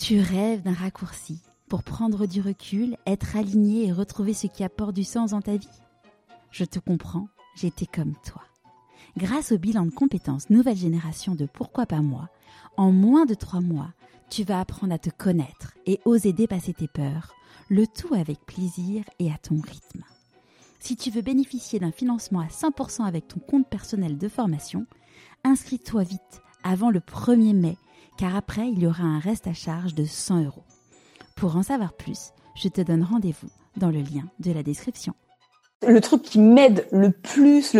Tu rêves d'un raccourci pour prendre du recul, être aligné et retrouver ce qui apporte du sens dans ta vie? Je te comprends, j'étais comme toi. Grâce au bilan de compétences nouvelle génération de Pourquoi pas moi, en moins de 3 mois, tu vas apprendre à te connaître et oser dépasser tes peurs, le tout avec plaisir et à ton rythme. Si tu veux bénéficier d'un financement à 100% avec ton compte personnel de formation, inscris-toi vite avant le 1er mai, car après, il y aura un reste à charge de 100 €. Pour en savoir plus, je te donne rendez-vous dans le lien de la description. Le truc qui m'aide le plus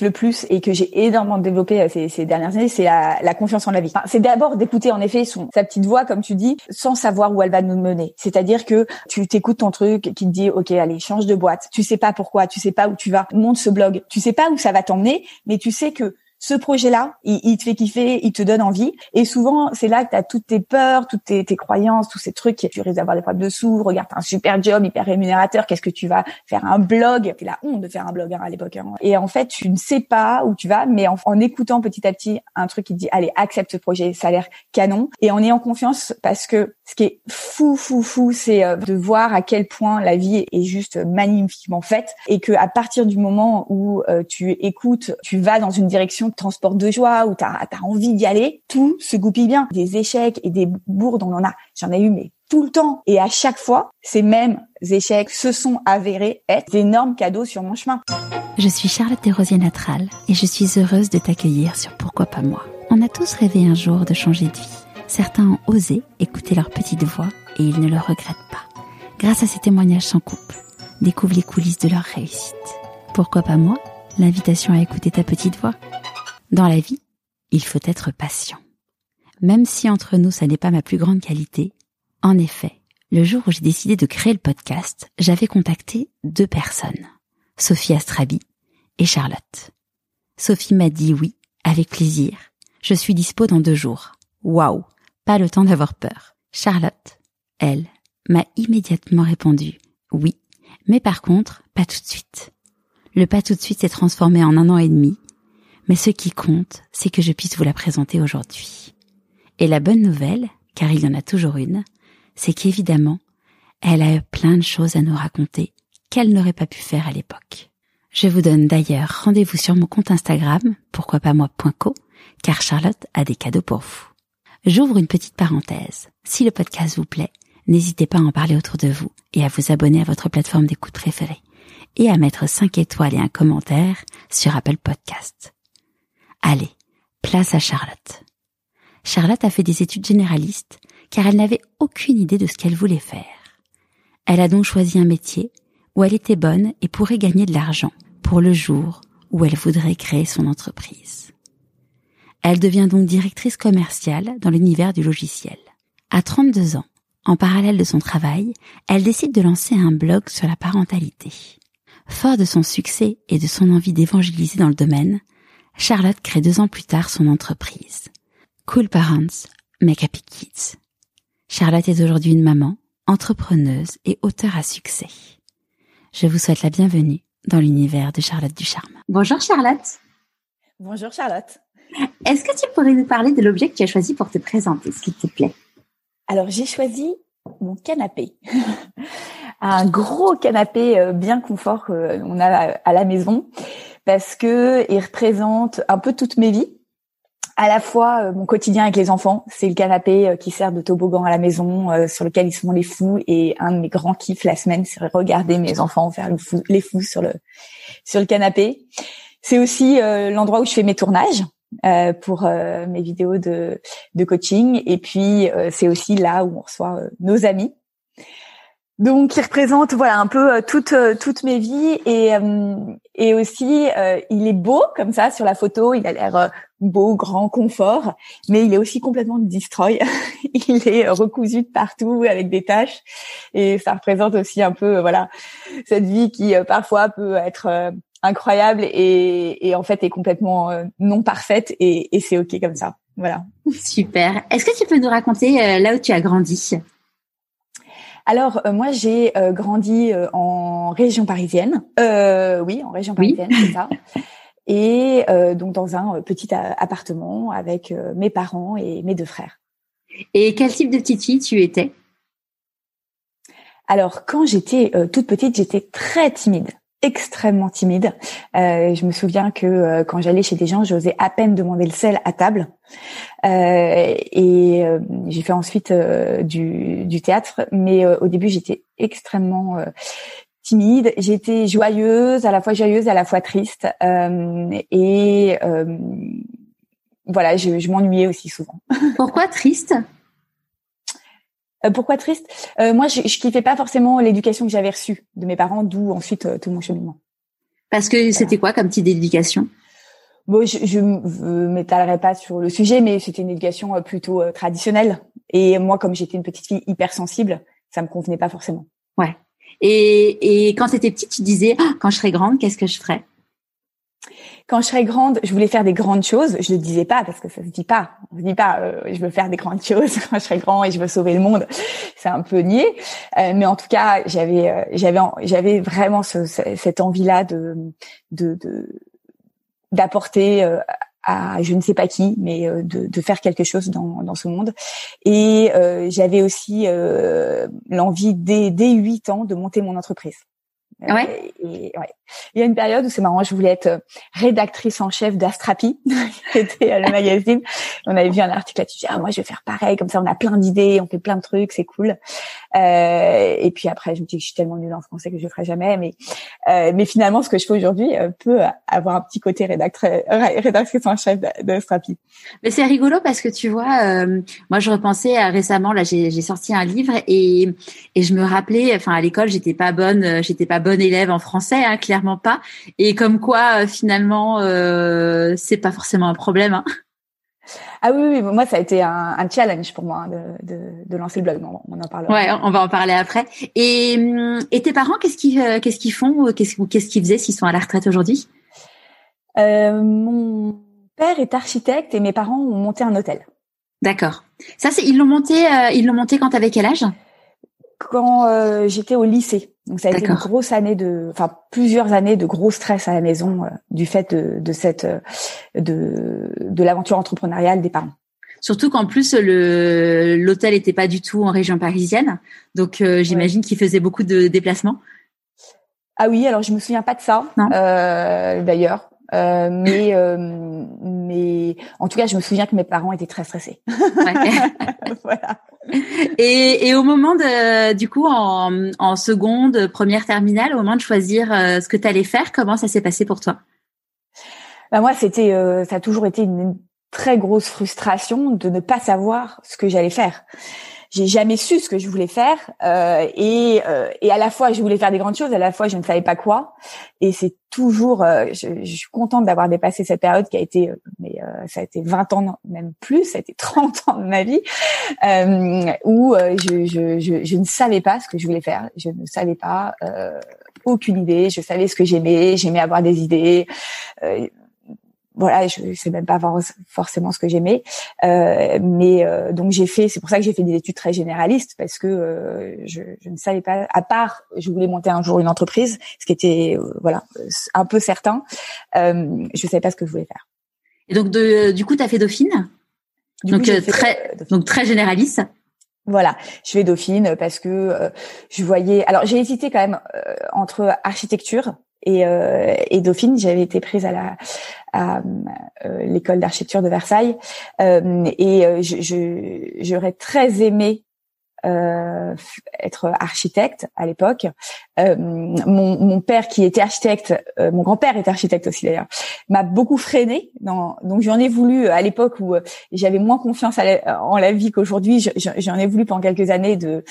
et que j'ai énormément développé ces dernières années, c'est la confiance en la vie. Enfin, c'est d'abord d'écouter en effet sa petite voix, comme tu dis, sans savoir où elle va nous mener. C'est-à-dire que tu t'écoutes ton truc qui te dit OK, allez, change de boîte. Tu sais pas pourquoi, tu sais pas où tu vas, monte ce blog. Tu sais pas où ça va t'emmener, mais tu sais que ce projet-là, il te fait kiffer, il te donne envie. Et souvent, c'est là que tu as toutes tes peurs, toutes tes croyances, tous ces trucs. Tu risques d'avoir des problèmes de sous. Regarde, t'as un super job, hyper rémunérateur. Qu'est-ce que tu vas faire un blog? C'est la honte de faire un blog à l'époque. Et en fait, tu ne sais pas où tu vas, mais en écoutant petit à petit un truc qui te dit, allez, accepte ce projet, ça a l'air canon. Et en ayant confiance, parce que ce qui est fou, c'est de voir à quel point la vie est juste magnifiquement faite. Et que à partir du moment où tu écoutes, tu vas dans une direction transport de joie, où t'as envie d'y aller, tout se goupille bien. Des échecs et des bourdes, j'en ai eu mais tout le temps. Et à chaque fois, ces mêmes échecs se sont avérés être d'énormes cadeaux sur mon chemin. Je suis Charlotte Desrosiers-Natral et je suis heureuse de t'accueillir sur Pourquoi pas moi. On a tous rêvé un jour de changer de vie. Certains ont osé écouter leur petite voix et ils ne le regrettent pas. Grâce à ces témoignages sans couple, découvre les coulisses de leur réussite. Pourquoi pas moi? L'invitation à écouter ta petite voix. Dans la vie, il faut être patient. Même si entre nous, ça n'est pas ma plus grande qualité, en effet, le jour où j'ai décidé de créer le podcast, j'avais contacté 2 personnes, Sophie Astrabi et Charlotte. Sophie m'a dit oui, avec plaisir. Je suis dispo dans 2 jours. Waouh, pas le temps d'avoir peur. Charlotte, elle, m'a immédiatement répondu oui, mais par contre, pas tout de suite. Le pas tout de suite s'est transformé en 1 an et demi. Mais ce qui compte, c'est que je puisse vous la présenter aujourd'hui. Et la bonne nouvelle, car il y en a toujours une, c'est qu'évidemment, elle a plein de choses à nous raconter qu'elle n'aurait pas pu faire à l'époque. Je vous donne d'ailleurs rendez-vous sur mon compte Instagram, pourquoipasmoi.co, car Charlotte a des cadeaux pour vous. J'ouvre une petite parenthèse. Si le podcast vous plaît, n'hésitez pas à en parler autour de vous et à vous abonner à votre plateforme d'écoute préférée et à mettre 5 étoiles et un commentaire sur Apple Podcast. Allez, place à Charlotte. Charlotte a fait des études généralistes car elle n'avait aucune idée de ce qu'elle voulait faire. Elle a donc choisi un métier où elle était bonne et pourrait gagner de l'argent pour le jour où elle voudrait créer son entreprise. Elle devient donc directrice commerciale dans l'univers du logiciel. À 32 ans, en parallèle de son travail, elle décide de lancer un blog sur la parentalité. Fort de son succès et de son envie d'évangéliser dans le domaine, Charlotte crée 2 ans plus tard son entreprise. Cool Parents Make Happy Kids. Charlotte est aujourd'hui une maman, entrepreneuse et auteure à succès. Je vous souhaite la bienvenue dans l'univers de Charlotte Ducharme. Bonjour Charlotte. Bonjour Charlotte. Est-ce que tu pourrais nous parler de l'objet que tu as choisi pour te présenter, s'il te plaît? Alors j'ai choisi mon canapé. Un gros canapé bien confort qu'on a à la maison parce que il représente un peu toute mes vies. À la fois mon quotidien avec les enfants, c'est le canapé qui sert de toboggan à la maison sur lequel ils se font les fous, et un de mes grands kiffs la semaine, c'est regarder mes enfants faire les fous sur le canapé. C'est aussi l'endroit où je fais mes tournages pour mes vidéos de coaching, et puis c'est aussi là où on reçoit nos amis. Donc, il représente un peu toutes mes vies, et aussi il est beau comme ça sur la photo. Il a l'air beau, grand, confort, mais il est aussi complètement destroy. Il est recousu de partout avec des taches, et ça représente aussi un peu cette vie qui parfois peut être incroyable et en fait est complètement non parfaite, et c'est ok comme ça. Voilà. Super. Est-ce que tu peux nous raconter là où tu as grandi? Alors moi j'ai grandi en région parisienne. Oui, en région parisienne, oui. C'est ça. Et donc dans un petit appartement avec mes parents et mes 2 frères. Et quel type de petite fille tu étais? Alors, quand j'étais toute petite, j'étais très timide, extrêmement timide. Je me souviens que quand j'allais chez des gens, j'osais à peine demander le sel à table. J'ai fait ensuite du théâtre, mais au début, j'étais extrêmement timide. J'étais joyeuse, à la fois triste. Voilà, je m'ennuyais aussi souvent. Pourquoi triste? Pourquoi triste? Moi, je kiffais pas forcément l'éducation que j'avais reçue de mes parents, d'où ensuite tout mon cheminement. Parce que c'était quoi comme type d'éducation? Bon, je m'étalerai pas sur le sujet, mais c'était une éducation plutôt traditionnelle. Et moi, comme j'étais une petite fille hypersensible, ça me convenait pas forcément. Ouais. Et quand tu étais petite, tu disais quand je serai grande, qu'est-ce que je ferais? Quand je serais grande, je voulais faire des grandes choses. Je le disais pas parce que ça se dit pas. On se dit pas, je veux faire des grandes choses quand je serai grand et je veux sauver le monde. C'est un peu niais. Mais en tout cas, j'avais vraiment cette envie-là d'apporter à je ne sais pas qui, mais de faire quelque chose dans ce monde. Et j'avais aussi l'envie dès 8 ans de monter mon entreprise. Ouais. Ouais. Il y a une période où c'est marrant, je voulais être rédactrice en chef d'Astrapi, qui était le magazine. On avait vu un article là-dessus. Moi, je vais faire pareil, comme ça, on a plein d'idées, on fait plein de trucs, c'est cool. Et puis après, je me dis que je suis tellement nulle en français que je le ferai jamais. Mais finalement, ce que je fais aujourd'hui peut avoir un petit côté rédactrice en chef d'Astrapi. Mais c'est rigolo parce que tu vois, moi, je repensais récemment. Là, j'ai sorti un livre et je me rappelais. Enfin, à l'école, j'étais pas bonne élève en français, hein, clairement pas. Et comme quoi, finalement, c'est pas forcément un problème. Hein. Ah oui, moi ça a été un challenge pour moi de lancer le blog. On en parlera. Ouais, on va en parler après. Et tes parents, qu'est-ce qu'ils font, qu'est-ce qu'ils faisaient s'ils sont à la retraite aujourd'hui? Mon père est architecte et mes parents ont monté un hôtel. D'accord. Ça, ils l'ont monté quand t'avais quel âge? Quand j'étais au lycée. Donc ça a été une grosse année plusieurs années de gros stress à la maison du fait de l'aventure entrepreneuriale des parents. Surtout qu'en plus l'hôtel était pas du tout en région parisienne, donc j'imagine qu'il faisait beaucoup de déplacements. Ah oui, alors je me souviens pas de ça d'ailleurs, mais en tout cas je me souviens que mes parents étaient très stressés. Ouais. Voilà. Et au moment du coup en seconde, première terminale, au moment de choisir ce que tu allais faire, comment ça s'est passé pour toi? Moi ça a toujours été une très grosse frustration de ne pas savoir ce que j'allais faire. J'ai jamais su ce que je voulais faire et à la fois je voulais faire des grandes choses, à la fois je ne savais pas quoi. Et c'est toujours, je suis contente d'avoir dépassé cette période qui a été, ça a été 20 ans, même plus, ça a été 30 ans de ma vie où je ne savais pas ce que je voulais faire. Je ne savais pas, aucune idée. Je savais ce que j'aimais avoir des idées. Voilà, je sais même pas forcément ce que j'aimais, donc c'est pour ça que j'ai fait des études très généralistes parce que je ne savais pas, à part je voulais monter un jour une entreprise, ce qui était un peu certain, je savais pas ce que je voulais faire. Et donc du coup tu as fait Dauphine, donc très généraliste. Voilà, je fais Dauphine parce que je voyais. Alors j'ai hésité quand même entre architecture et Dauphine. J'avais été prise à l'école d'architecture de Versailles j'aurais très aimé être architecte à l'époque. Mon père qui était architecte, mon grand-père était architecte aussi d'ailleurs, m'a beaucoup freinée. Donc j'en ai voulu à l'époque où j'avais moins confiance en la vie qu'aujourd'hui. J'en ai voulu pendant quelques années de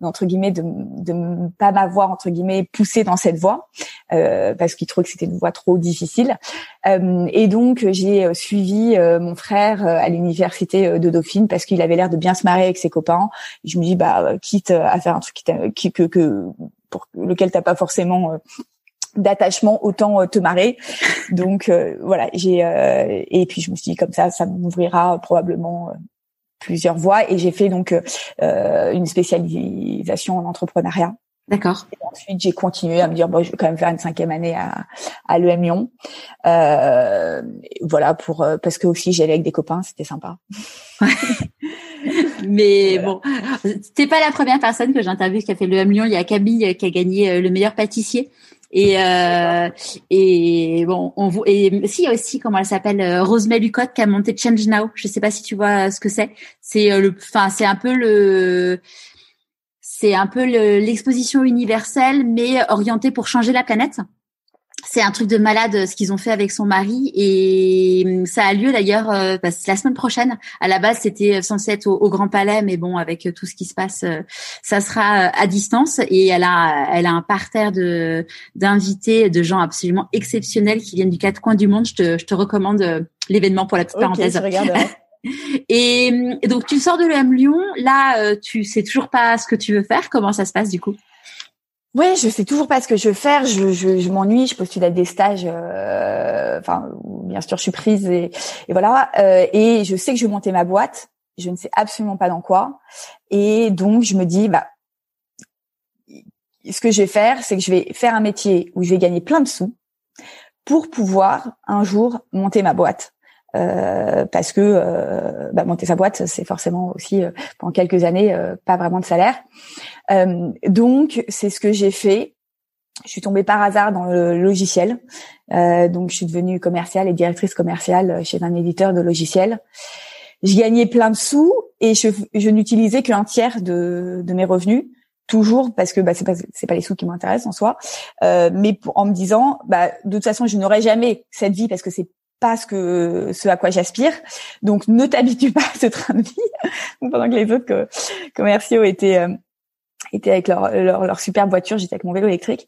pas m'avoir entre guillemets poussée dans cette voie parce qu'il trouvait que c'était une voie trop difficile. Et donc j'ai suivi mon frère à l'université de Dauphine parce qu'il avait l'air de bien se marrer avec ses copains. Et je me dis quitte à faire un truc pour lequel t'as pas forcément d'attachement, autant te marrer. Donc voilà, et puis je me suis dit comme ça m'ouvrira probablement plusieurs voies et j'ai fait donc une spécialisation en entrepreneuriat. D'accord. Et ensuite, j'ai continué à me dire je vais quand même faire une 5e année à l'EM Lyon. Voilà parce que aussi j'allais avec des copains, c'était sympa. Mais voilà. bon, t'es pas la première personne que j'interviewe qui a fait le M Lyon. Il y a Camille qui a gagné le meilleur pâtissier. Et bon, et si, il y a aussi, comment elle s'appelle, Rosemary Lucotte qui a monté Change Now. Je sais pas si tu vois ce que c'est. C'est c'est un peu l'exposition universelle, mais orientée pour changer la planète. C'est un truc de malade ce qu'ils ont fait avec son mari, et ça a lieu d'ailleurs c'est la semaine prochaine. À la base, c'était censé être au Grand Palais, mais bon, avec tout ce qui se passe, ça sera à distance. Et elle a un parterre d'invités, de gens absolument exceptionnels qui viennent du quatre coins du monde. Je te recommande l'événement pour la petite parenthèse. Je regarderai. Et donc tu sors de l'EM Lyon, là tu sais toujours pas ce que tu veux faire. Comment ça se passe du coup? Ouais, je sais toujours pas ce que je veux faire. Je m'ennuie. Je postule à des stages. Bien sûr, je suis prise et voilà. Et je sais que je veux monter ma boîte. Je ne sais absolument pas dans quoi. Et donc je me dis, ce que je vais faire, c'est que je vais faire un métier où je vais gagner plein de sous pour pouvoir un jour monter ma boîte. Parce que monter sa boîte, c'est forcément aussi pendant quelques années pas vraiment de salaire. Donc c'est ce que j'ai fait. Je suis tombée par hasard dans le logiciel. Donc je suis devenue commerciale et directrice commerciale chez un éditeur de logiciels. Je gagnais plein de sous et je n'utilisais qu'un tiers de mes revenus. Toujours parce que c'est pas les sous qui m'intéressent en soi, mais en me disant de toute façon je n'aurai jamais cette vie parce que c'est pas ce à quoi j'aspire. Donc ne t'habitue pas à ce train de vie. Pendant que les autres commerciaux étaient avec leur superbe voiture, j'étais avec mon vélo électrique.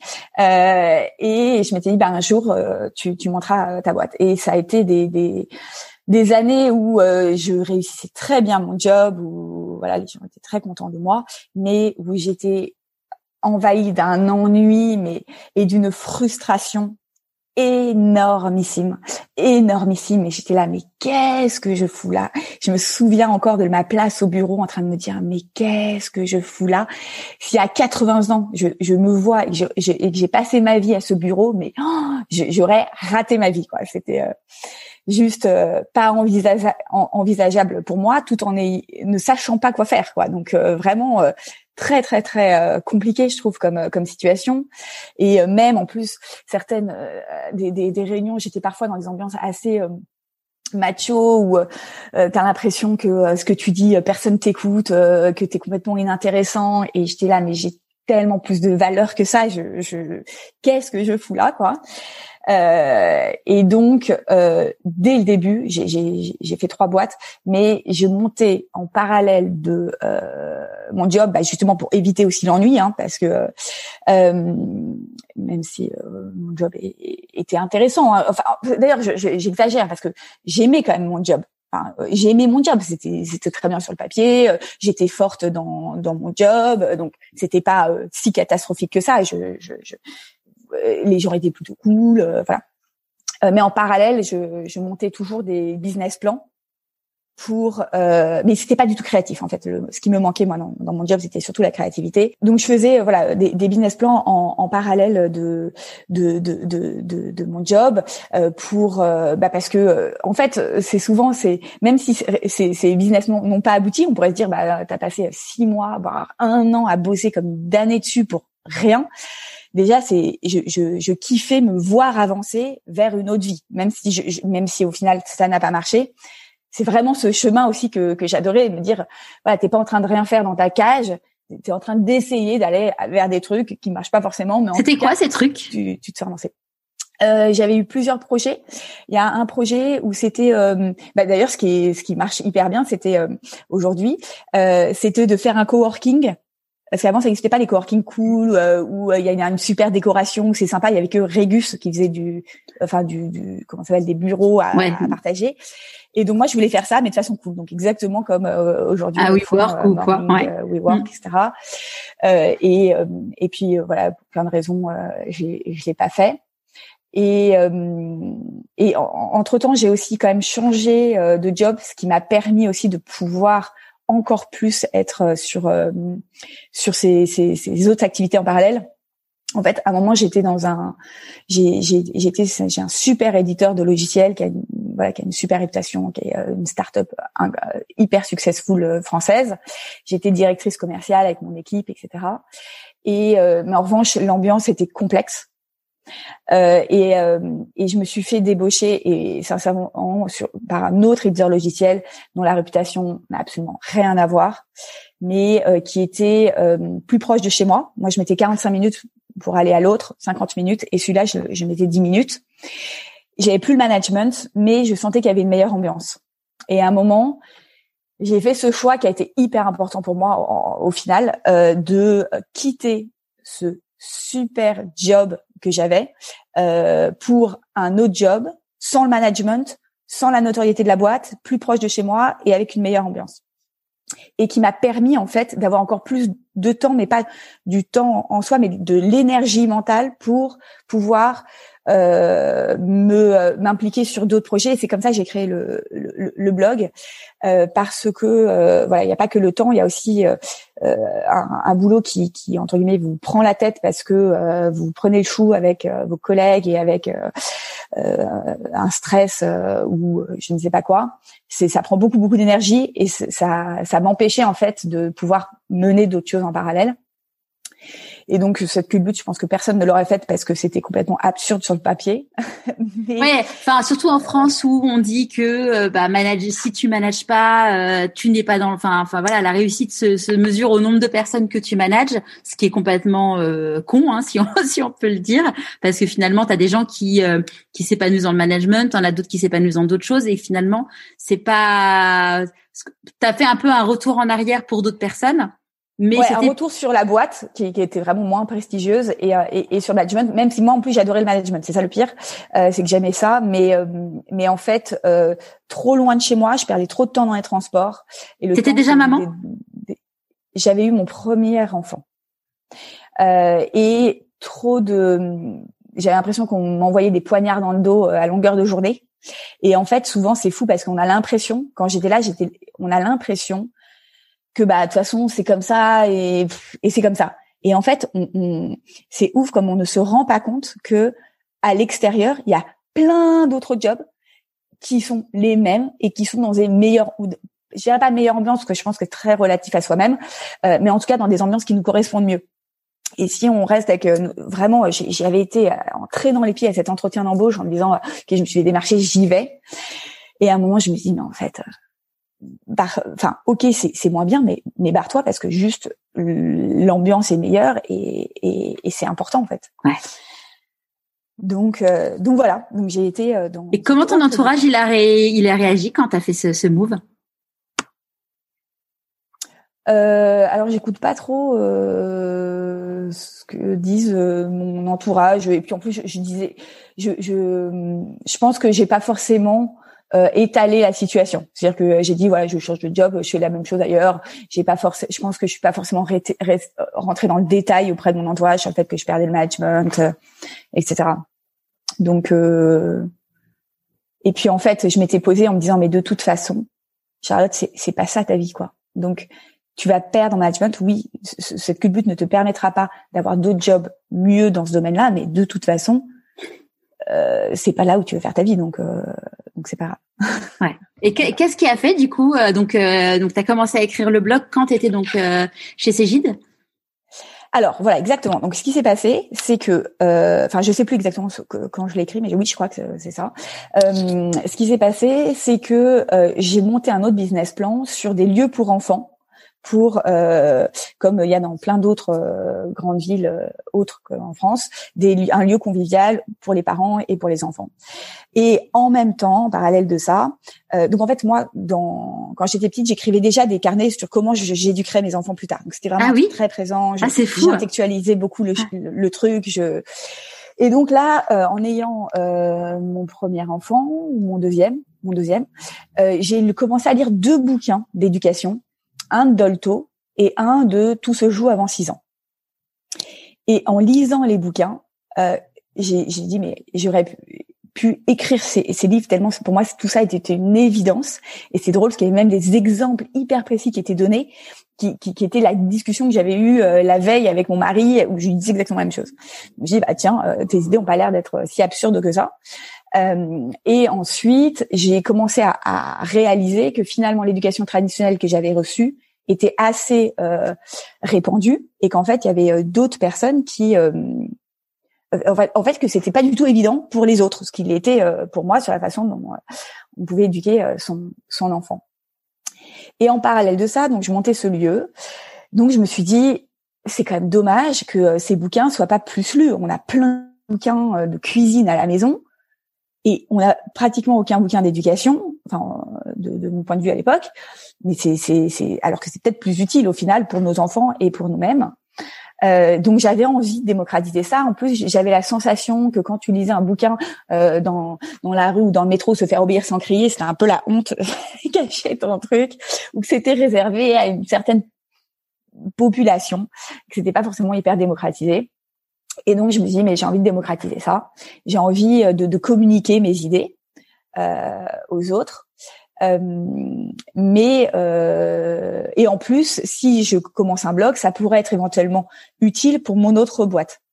Et je m'étais dit un jour tu monteras ta boîte. Et ça a été des années où je réussissais très bien mon job, où voilà, les gens étaient très contents de moi, mais où j'étais envahie d'un ennui et d'une frustration énormissime. Et j'étais là, mais qu'est-ce que je fous là? Je me souviens encore de ma place au bureau en train de me dire, mais qu'est-ce que je fous là? Si à 80 ans, je me vois et que j'ai passé ma vie à ce bureau, mais j'aurais raté ma vie, quoi. C'était juste pas envisageable pour moi, tout en ne sachant pas quoi faire, quoi. Donc vraiment très très très compliqué, je trouve, comme situation. Et même en plus certaines des réunions, j'étais parfois dans des ambiances assez macho où t'as l'impression que ce que tu dis personne t'écoute, que t'es complètement inintéressant, et j'étais là, mais j'ai tellement plus de valeur que ça, qu'est-ce que je fous là, quoi. Et donc dès le début, j'ai fait 3 boîtes, mais je montais en parallèle de mon job, justement pour éviter aussi l'ennui, parce que même si mon job était intéressant, enfin d'ailleurs j'exagère parce que j'aimais quand même mon job. Enfin, j'ai aimé mon job, c'était très bien sur le papier, j'étais forte dans mon job, donc c'était pas si catastrophique que ça. Les gens étaient plutôt cool, voilà. Mais en parallèle, je montais toujours des business plans mais c'était pas du tout créatif en fait. Ce qui me manquait moi dans mon job, c'était surtout la créativité. Donc je faisais des business plans en parallèle de mon job parce que en fait même si ces business n'ont pas abouti, on pourrait se dire t'as passé 6 mois voire 1 an à bosser comme damné dessus pour rien. Déjà, je kiffais me voir avancer vers une autre vie, même si au final ça n'a pas marché. C'est vraiment ce chemin aussi que j'adorais, me dire voilà, t'es pas en train de rien faire dans ta cage, t'es en train d'essayer d'aller vers des trucs qui marchent pas forcément, mais c'était quoi ces trucs? Tu te fais avancer. J'avais eu plusieurs projets. Il y a un projet où c'était d'ailleurs ce qui marche hyper bien, c'était aujourd'hui, c'était de faire un coworking. Parce qu'avant, ça n'existait pas les coworking cool, où il y a une super décoration, où c'est sympa. Il y avait que Régus qui faisait comment ça s'appelle, des bureaux à partager. Et donc moi, je voulais faire ça, mais de façon cool. Donc exactement comme aujourd'hui. WeWork ou quoi, WeWork, etc. Et puis voilà, pour plein de raisons, je l'ai pas fait. Et entre temps, j'ai aussi quand même changé de job, ce qui m'a permis aussi de pouvoir encore plus être sur ces autres activités en parallèle. En fait, à un moment, j'étais j'ai un super éditeur de logiciels qui a voilà, qui a une super réputation, qui est une start-up hyper successful française. J'étais directrice commerciale avec mon équipe, etc. Et mais en revanche, l'ambiance était complexe. Et je me suis fait débaucher et sincèrement par un autre éditeur logiciel dont la réputation n'a absolument rien à voir, mais qui était plus proche de chez moi. Moi, je mettais 45 minutes pour aller à l'autre, 50 minutes, et celui-là, je mettais 10 minutes. J'avais plus le management, mais je sentais qu'il y avait une meilleure ambiance. Et à un moment, j'ai fait ce choix qui a été hyper important pour moi au final, de quitter ce super job que j'avais pour un autre job, sans le management, sans la notoriété de la boîte, plus proche de chez moi et avec une meilleure ambiance. Et qui m'a permis en fait d'avoir encore plus de temps, mais pas du temps en soi, mais de l'énergie mentale pour pouvoir m'impliquer sur d'autres projets. Et c'est comme ça que j'ai créé le blog, parce que voilà, il n'y a pas que le temps, il y a aussi un boulot qui entre guillemets vous prend la tête parce que vous prenez le chou avec vos collègues et avec un stress ou je ne sais pas quoi. Ça prend beaucoup d'énergie et ça m'empêchait en fait de pouvoir mener d'autres choses en parallèle. Et donc cette culbute, je pense que personne ne l'aurait faite parce que c'était complètement absurde sur le papier. Mais... Ouais, enfin surtout en France où on dit que si tu manages pas, tu n'es pas dans. Enfin voilà, la réussite se mesure au nombre de personnes que tu manages, ce qui est complètement con, hein, si on peut le dire, parce que finalement t'as des gens qui s'épanouissent dans le management, t'en as d'autres qui s'épanouissent dans d'autres choses, et finalement c'est pas. T'as fait un peu un retour en arrière pour d'autres personnes. Mais ouais, un retour sur la boîte qui était vraiment moins prestigieuse et sur le management, même si moi en plus j'adorais le management, c'est ça le pire, c'est que j'aimais ça, mais en fait trop loin de chez moi, je perdais trop de temps dans les transports. T'étais déjà maman? J'avais eu mon premier enfant et j'avais l'impression qu'on m'envoyait des poignards dans le dos à longueur de journée. Et en fait souvent c'est fou parce qu'on a l'impression, quand j'étais là, on a l'impression que de toute façon c'est comme ça et c'est comme ça. Et en fait, c'est ouf comme on ne se rend pas compte que à l'extérieur, il y a plein d'autres jobs qui sont les mêmes et qui sont dans des meilleures, je dirais pas meilleure ambiance parce que je pense que c'est très relatif à soi-même, mais en tout cas dans des ambiances qui nous correspondent mieux. Et si on reste avec vraiment, j'avais été en traînant les pieds à cet entretien d'embauche en me disant que je me suis fait démarcher, j'y vais. Et à un moment, je me suis dit mais en fait. Ok, c'est moins bien, mais barre-toi parce que juste l'ambiance est meilleure et c'est important en fait. Ouais. Donc voilà. Donc j'ai été dans. Et comment ton entourage il a réagi quand t'as fait ce move? Alors j'écoute pas trop ce que disent mon entourage et puis en plus je pense que j'ai pas forcément étaler la situation. C'est-à-dire que j'ai dit voilà, je change de job, je fais la même chose ailleurs. Je pense que je suis pas forcément rentrée dans le détail auprès de mon entourage sur le fait que je perdais le management, etc. Donc et puis en fait, je m'étais posée en me disant mais de toute façon, Charlotte, c'est pas ça ta vie quoi. Donc tu vas perdre en management, oui, cette culbute ne te permettra pas d'avoir d'autres jobs mieux dans ce domaine-là, mais de toute façon c'est pas là où tu veux faire ta vie, donc c'est pas grave. Ouais. Et qu'est-ce qui a fait du coup donc t'as commencé à écrire le blog quand t'étais donc chez Cégide? Alors voilà, exactement. Donc ce qui s'est passé, c'est que, je sais plus exactement quand je l'ai écrit, mais oui, je crois que c'est ça. Ce qui s'est passé, c'est que j'ai monté un autre business plan sur des lieux pour enfants. Comme il y a dans plein d'autres grandes villes autres qu'en France, un lieu convivial pour les parents et pour les enfants. Et en même temps, en parallèle de ça, donc en fait moi, quand j'étais petite, j'écrivais déjà des carnets sur comment j'éduquerais mes enfants plus tard. Donc c'était vraiment très présent. J'intellectualisais beaucoup le truc. Et donc là, en ayant mon premier enfant ou mon deuxième, j'ai commencé à lire 2 bouquins d'éducation. Un de Dolto et un de Tout se joue avant 6 ans. Et en lisant les bouquins, j'ai dit mais j'aurais pu écrire ces livres tellement pour moi tout ça était une évidence. Et c'est drôle parce qu'il y avait même des exemples hyper précis qui étaient donnés qui était la discussion que j'avais eue la veille avec mon mari, où je lui disais exactement la même chose. Je me dis bah tiens, tes idées ont pas l'air d'être si absurdes que ça. Et ensuite, j'ai commencé à réaliser que finalement l'éducation traditionnelle que j'avais reçue était assez répandue, et qu'en fait il y avait d'autres personnes qui en fait que c'était pas du tout évident pour les autres, ce qu'il était pour moi, sur la façon dont on pouvait éduquer son enfant. Et en parallèle de ça, donc je montais ce lieu. Donc je me suis dit, c'est quand même dommage que ces bouquins soient pas plus lus. On a plein de bouquins de cuisine à la maison et on a pratiquement aucun bouquin d'éducation, enfin de mon point de vue à l'époque. Mais c'est alors que c'est peut-être plus utile au final pour nos enfants et pour nous-mêmes. Donc j'avais envie de démocratiser ça. En plus, j'avais la sensation que quand tu lisais un bouquin dans la rue ou dans le métro, se faire obéir sans crier, c'était un peu la honte cachée ton truc, ou que c'était réservé à une certaine population, que c'était pas forcément hyper démocratisé. Et donc je me dis mais j'ai envie de démocratiser ça. J'ai envie de communiquer mes idées aux autres. Mais et en plus, si je commence un blog, ça pourrait être éventuellement utile pour mon autre boîte.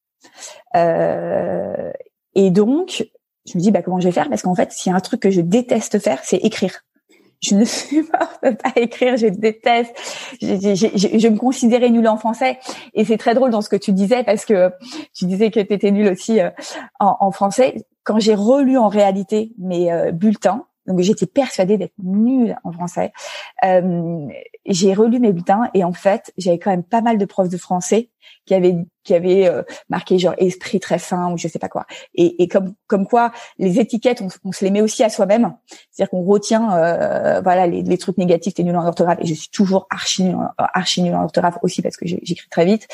Et donc, je me dis bah comment je vais faire, parce qu'en fait, s'il y a un truc que je déteste faire, c'est écrire. Je ne supporte pas écrire, je déteste. Je me considérais nulle en français, et c'est très drôle dans ce que tu disais, parce que tu disais que tu étais nulle aussi en français. Quand j'ai relu en réalité mes bulletins, donc j'étais persuadée d'être nulle en français. J'ai relu mes bulletins, et en fait, j'avais quand même pas mal de profs de français qui avaient marqué genre esprit très fin ou je sais pas quoi. Et comme quoi les étiquettes, on se les met aussi à soi-même. C'est-à-dire qu'on retient voilà les trucs négatifs, t'es nul en orthographe, et je suis toujours archi nulle en orthographe aussi parce que j'écris très vite.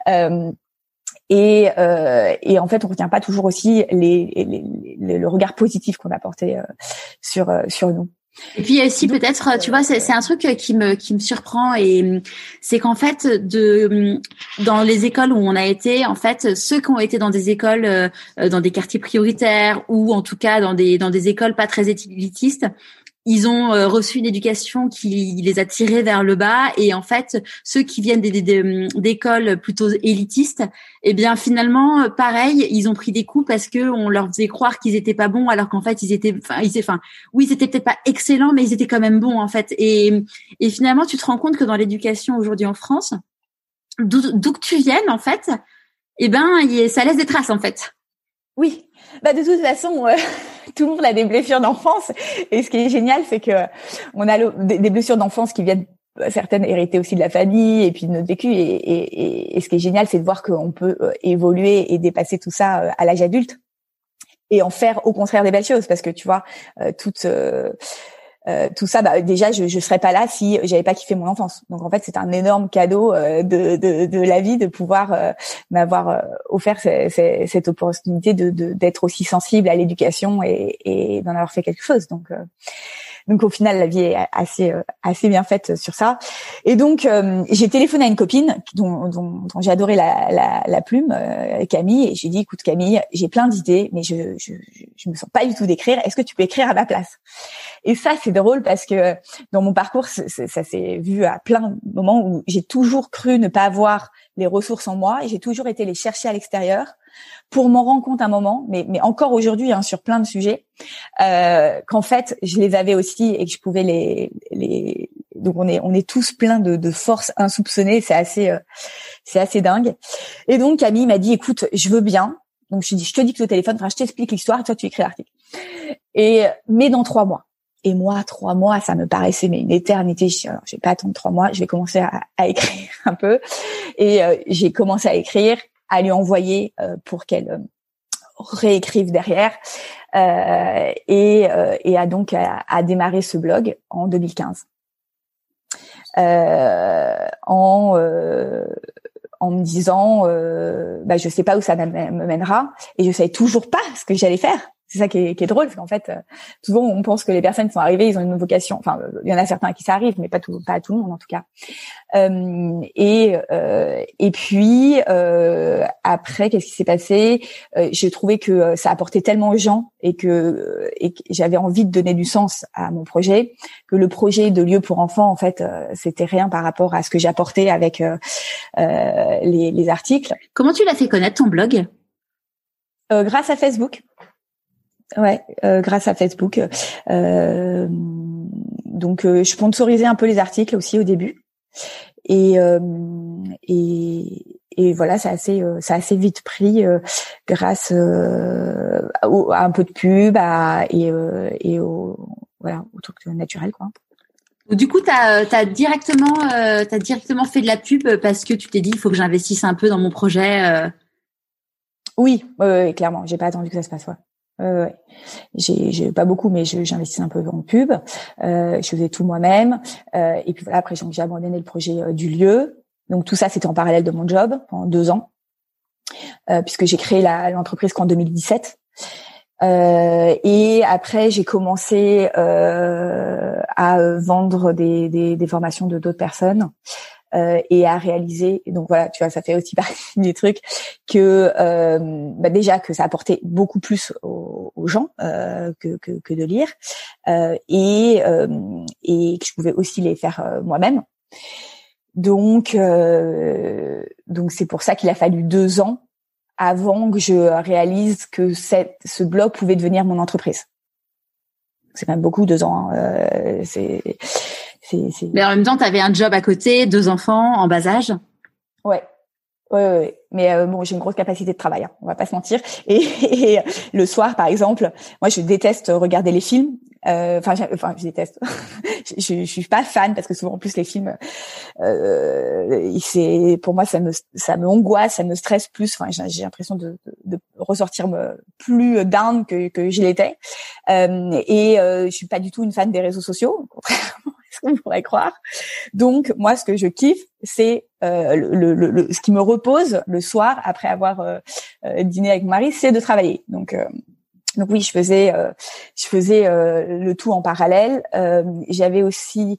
Et en fait, on retient pas toujours aussi le regard positif qu'on a porté sur nous. Et puis aussi peut-être, tu vois, c'est un truc qui me surprend, et c'est qu'en fait dans les écoles où on a été, en fait, ceux qui ont été dans des écoles dans des quartiers prioritaires, ou en tout cas dans des écoles pas très élitistes, ils ont reçu une éducation qui les a tirés vers le bas, et en fait ceux qui viennent d'écoles plutôt élitistes, eh bien finalement pareil, ils ont pris des coups parce que on leur faisait croire qu'ils étaient pas bons, alors qu'en fait ils étaient peut-être pas excellents, mais ils étaient quand même bons en fait. Et finalement tu te rends compte que dans l'éducation aujourd'hui en France, d'où que tu viennes en fait, eh ben ça laisse des traces en fait. Oui, bah de toute façon, tout le monde a des blessures d'enfance, et ce qui est génial, c'est que on a des blessures d'enfance qui viennent certaines hériter aussi de la famille et puis de notre vécu, et ce qui est génial, c'est de voir qu'on peut évoluer et dépasser tout ça à l'âge adulte et en faire au contraire des belles choses, parce que tu vois tout ça, bah déjà je serais pas là si j'avais pas kiffé mon enfance. Donc en fait c'est un énorme cadeau de la vie de pouvoir m'avoir offert cette opportunité d'être aussi sensible à l'éducation et d'en avoir fait quelque chose. Donc au final la vie est assez bien faite sur ça. Et donc j'ai téléphoné à une copine dont j'ai adoré la plume, Camille, et j'ai dit écoute Camille, j'ai plein d'idées, mais je me sens pas du tout d'écrire. Est-ce que tu peux écrire à ma place? Et ça c'est drôle parce que dans mon parcours ça s'est vu à plein de moments où j'ai toujours cru ne pas avoir les ressources en moi, et j'ai toujours été les chercher à l'extérieur pour m'en rendre compte un moment, mais encore aujourd'hui sur plein de sujets, qu'en fait je les avais aussi, et que je pouvais les donc on est tous pleins de forces insoupçonnées. C'est assez dingue. Et donc Camille m'a dit écoute, je veux bien. Donc je te dicte au téléphone, je t'explique l'histoire, et toi tu écris l'article. Mais dans 3 mois. Et moi, 3 mois, ça me paraissait une éternité. Je vais pas attendre 3 mois, je vais commencer à écrire un peu. Et j'ai commencé à écrire, à lui envoyer pour qu'elle réécrive derrière, et à démarrer ce blog en 2015. En me disant je sais pas où ça me mènera, et je savais toujours pas ce que j'allais faire. C'est ça qui est drôle, parce qu'en fait, souvent on pense que les personnes qui sont arrivées, ils ont une vocation. Enfin, il y en a certains à qui ça arrive, mais pas à tout le monde en tout cas. Et puis après, qu'est-ce qui s'est passé? J'ai trouvé que ça apportait tellement aux gens et que j'avais envie de donner du sens à mon projet, que le projet de lieu pour enfants, en fait, c'était rien par rapport à ce que j'apportais avec les articles. Comment tu l'as fait connaître ton blog? Grâce à Facebook. Ouais, grâce à Facebook. Donc, je sponsorisais un peu les articles aussi au début. Et voilà, ça a assez vite pris grâce à un peu de pub et au truc naturel, quoi. Du coup, t'as directement fait de la pub parce que tu t'es dit il faut que j'investisse un peu dans mon projet. Oui, clairement, j'ai pas attendu que ça se passe. Ouais. J'ai pas beaucoup, mais j'investis un peu en pub. Je faisais tout moi-même. Et puis voilà, après j'ai abandonné le projet du lieu. Donc tout ça, c'était en parallèle de mon job pendant 2 ans, puisque j'ai créé l'entreprise qu'en 2017. Et après, j'ai commencé à vendre des formations de d'autres personnes. Et à réaliser. Donc voilà, tu vois, ça fait aussi partie des trucs que déjà que ça apportait beaucoup plus aux gens que de lire et que je pouvais aussi les faire moi-même. Donc c'est pour ça qu'il a fallu 2 ans avant que je réalise que ce blog pouvait devenir mon entreprise. C'est quand même beaucoup, 2 ans. Mais en même temps, tu avais un job à côté, 2 enfants en bas âge. Ouais. Mais bon, j'ai une grosse capacité de travail, hein, on va pas se mentir. Et le soir, par exemple, moi, je déteste regarder les films. Je déteste. je suis pas fan parce que souvent, en plus, les films, pour moi, ça me angoisse, ça me stresse plus. Enfin, j'ai l'impression de ressortir plus down que je l'étais. Je suis pas du tout une fan des réseaux sociaux, contrairement à ce qu'on pourrait croire. Donc, moi, ce que je kiffe, c'est ce qui me repose le soir après avoir dîné avec mon mari, c'est de travailler. Donc oui, je faisais le tout en parallèle. J'avais aussi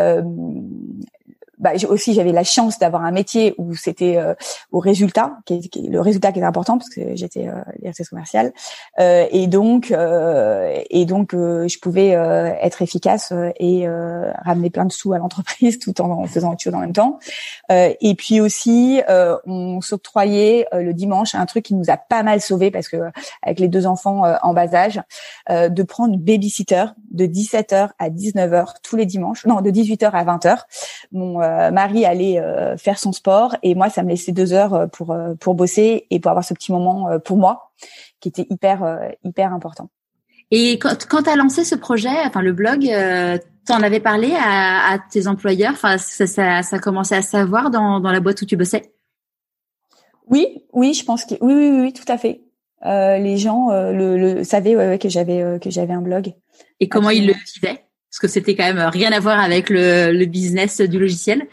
j'avais la chance d'avoir un métier où c'était au résultat, le résultat qui était important parce que j'étais directrice commerciale, et donc je pouvais être efficace et ramener plein de sous à l'entreprise tout en faisant autre chose en même temps. Et puis aussi on s'octroyait le dimanche un truc qui nous a pas mal sauvés parce que avec les 2 enfants en bas âge, de prendre une babysitter de 17h à 19h tous les dimanches, non, de 18h à 20h. Mon mari allait faire son sport et moi ça me laissait 2 heures pour bosser et pour avoir ce petit moment pour moi qui était hyper important. Et quand tu as lancé ce projet, enfin le blog, t'en avais parlé à tes employeurs, enfin ça commençait à savoir dans la boîte où tu bossais? Oui, je pense que oui, tout à fait. Les gens le savaient que j'avais un blog. Et comment ils le vivaient? Parce que c'était quand même rien à voir avec le business du logiciel.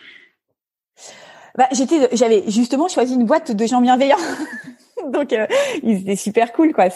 J'avais justement choisi une boîte de gens bienveillants. Donc ils étaient super cool, quoi.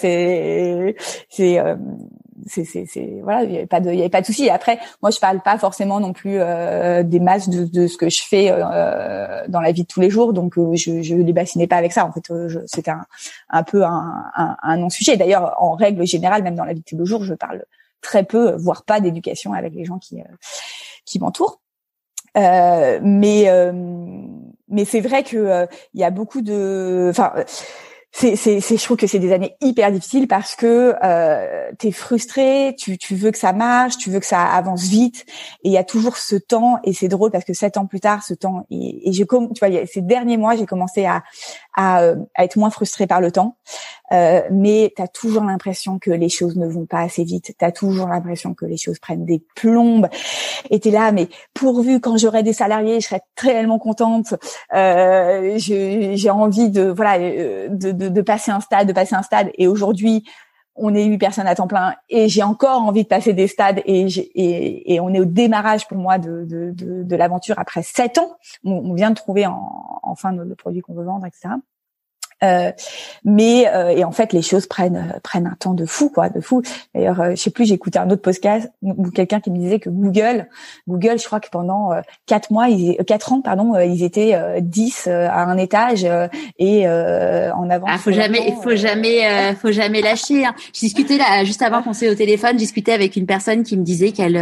Voilà, il y avait pas de souci. Après, moi je parle pas forcément non plus des masses de ce que je fais dans la vie de tous les jours, donc je les bassinais pas avec ça. En fait, c'était un peu un non-sujet. D'ailleurs, en règle générale, même dans la vie de tous les jours, je parle très peu, voire pas d'éducation avec les gens qui m'entourent. Mais c'est vrai que il y a beaucoup de, je trouve que c'est des années hyper difficiles parce que t'es frustré, tu veux que ça marche, tu veux que ça avance vite, et il y a toujours ce temps, et c'est drôle parce que 7 ans plus tard, ce temps, et tu vois, ces derniers mois, j'ai commencé à être moins frustrée par le temps, mais t'as toujours l'impression que les choses ne vont pas assez vite, t'as toujours l'impression que les choses prennent des plombes, et t'es là, mais pourvu quand j'aurai des salariés, je serai tellement contente, j'ai envie de passer un stade, et aujourd'hui on est 8 personnes à temps plein et j'ai encore envie de passer des stades, et on est au démarrage pour moi de l'aventure après 7 ans. On vient de trouver enfin le produit qu'on veut vendre, etc. Et en fait, les choses prennent un temps de fou, quoi, de fou. D'ailleurs, je sais plus, j'écoutais un autre podcast où quelqu'un qui me disait que Google, je crois que pendant 4 ans, ils étaient 10 à un étage et en avance. Ah, faut jamais lâcher. Hein. Je discutais là juste avant qu'on s'est au téléphone, je discutais avec une personne qui me disait qu'elle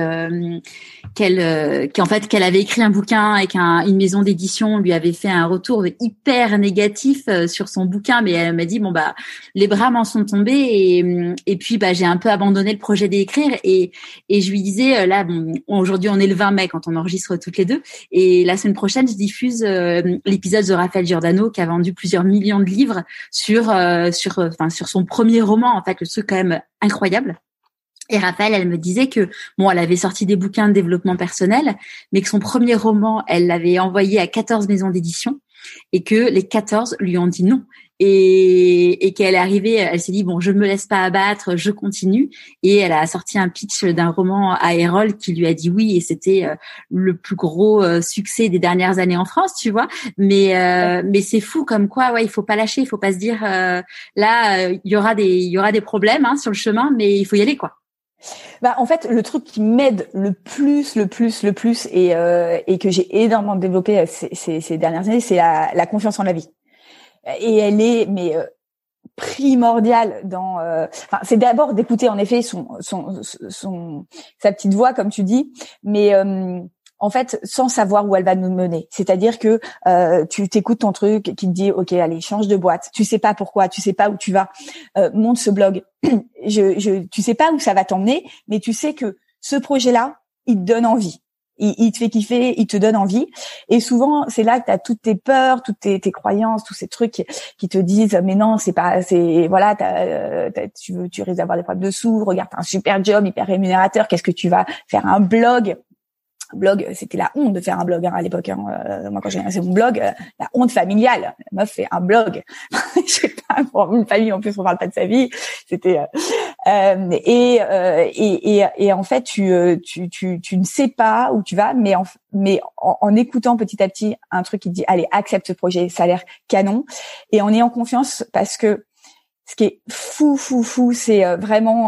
avait écrit un bouquin et qu'une maison d'édition lui avait fait un retour hyper négatif sur son bouquin, mais elle m'a dit les bras m'en sont tombés et puis j'ai un peu abandonné le projet d'écrire et je lui disais aujourd'hui on est le 20 mai quand on enregistre toutes les deux et la semaine prochaine je diffuse l'épisode de Raphaël Giordano qui a vendu plusieurs millions de livres sur son premier roman, en fait, le truc quand même incroyable. Et Raphaël, elle me disait que elle avait sorti des bouquins de développement personnel, mais que son premier roman, elle l'avait envoyé à 14 maisons d'édition et que les 14 lui ont dit non. Et qu'elle est arrivée, elle s'est dit je me laisse pas abattre, je continue. Et elle a sorti un pitch d'un roman à Erol qui lui a dit oui, et c'était le plus gros succès des dernières années en France, tu vois. Mais c'est fou comme quoi, il faut pas lâcher, il faut pas se dire il y aura des problèmes sur le chemin, mais il faut y aller, quoi. En fait, le truc qui m'aide le plus et que j'ai énormément développé ces dernières années, c'est la confiance en la vie. Et elle est primordiale dans c'est d'abord d'écouter en effet sa petite voix comme tu dis, mais en fait sans savoir où elle va nous mener. C'est-à-dire que tu t'écoutes ton truc qui te dit OK, allez, change de boîte. Tu sais pas pourquoi, tu sais pas où tu vas. Monte ce blog. Tu sais pas où ça va t'emmener, mais tu sais que ce projet-là, il te donne envie. Il te fait kiffer, il te donne envie. Et souvent, c'est là que tu as toutes tes peurs, toutes tes croyances, tous ces trucs qui te disent mais non, tu risques d'avoir des problèmes de sous, regarde, t'as un super job hyper rémunérateur, qu'est-ce que tu vas faire un blog? C'était la honte de faire un blog à l'époque. Moi, quand j'ai lancé mon blog, la honte familiale. La meuf fait un blog. Je sais pas, pour une famille en plus, on parle pas de sa vie. C'était et en fait, tu ne sais pas où tu vas, mais en écoutant petit à petit un truc qui te dit allez, accepte ce projet, ça a l'air canon, et en ayant confiance parce que ce qui est fou, c'est vraiment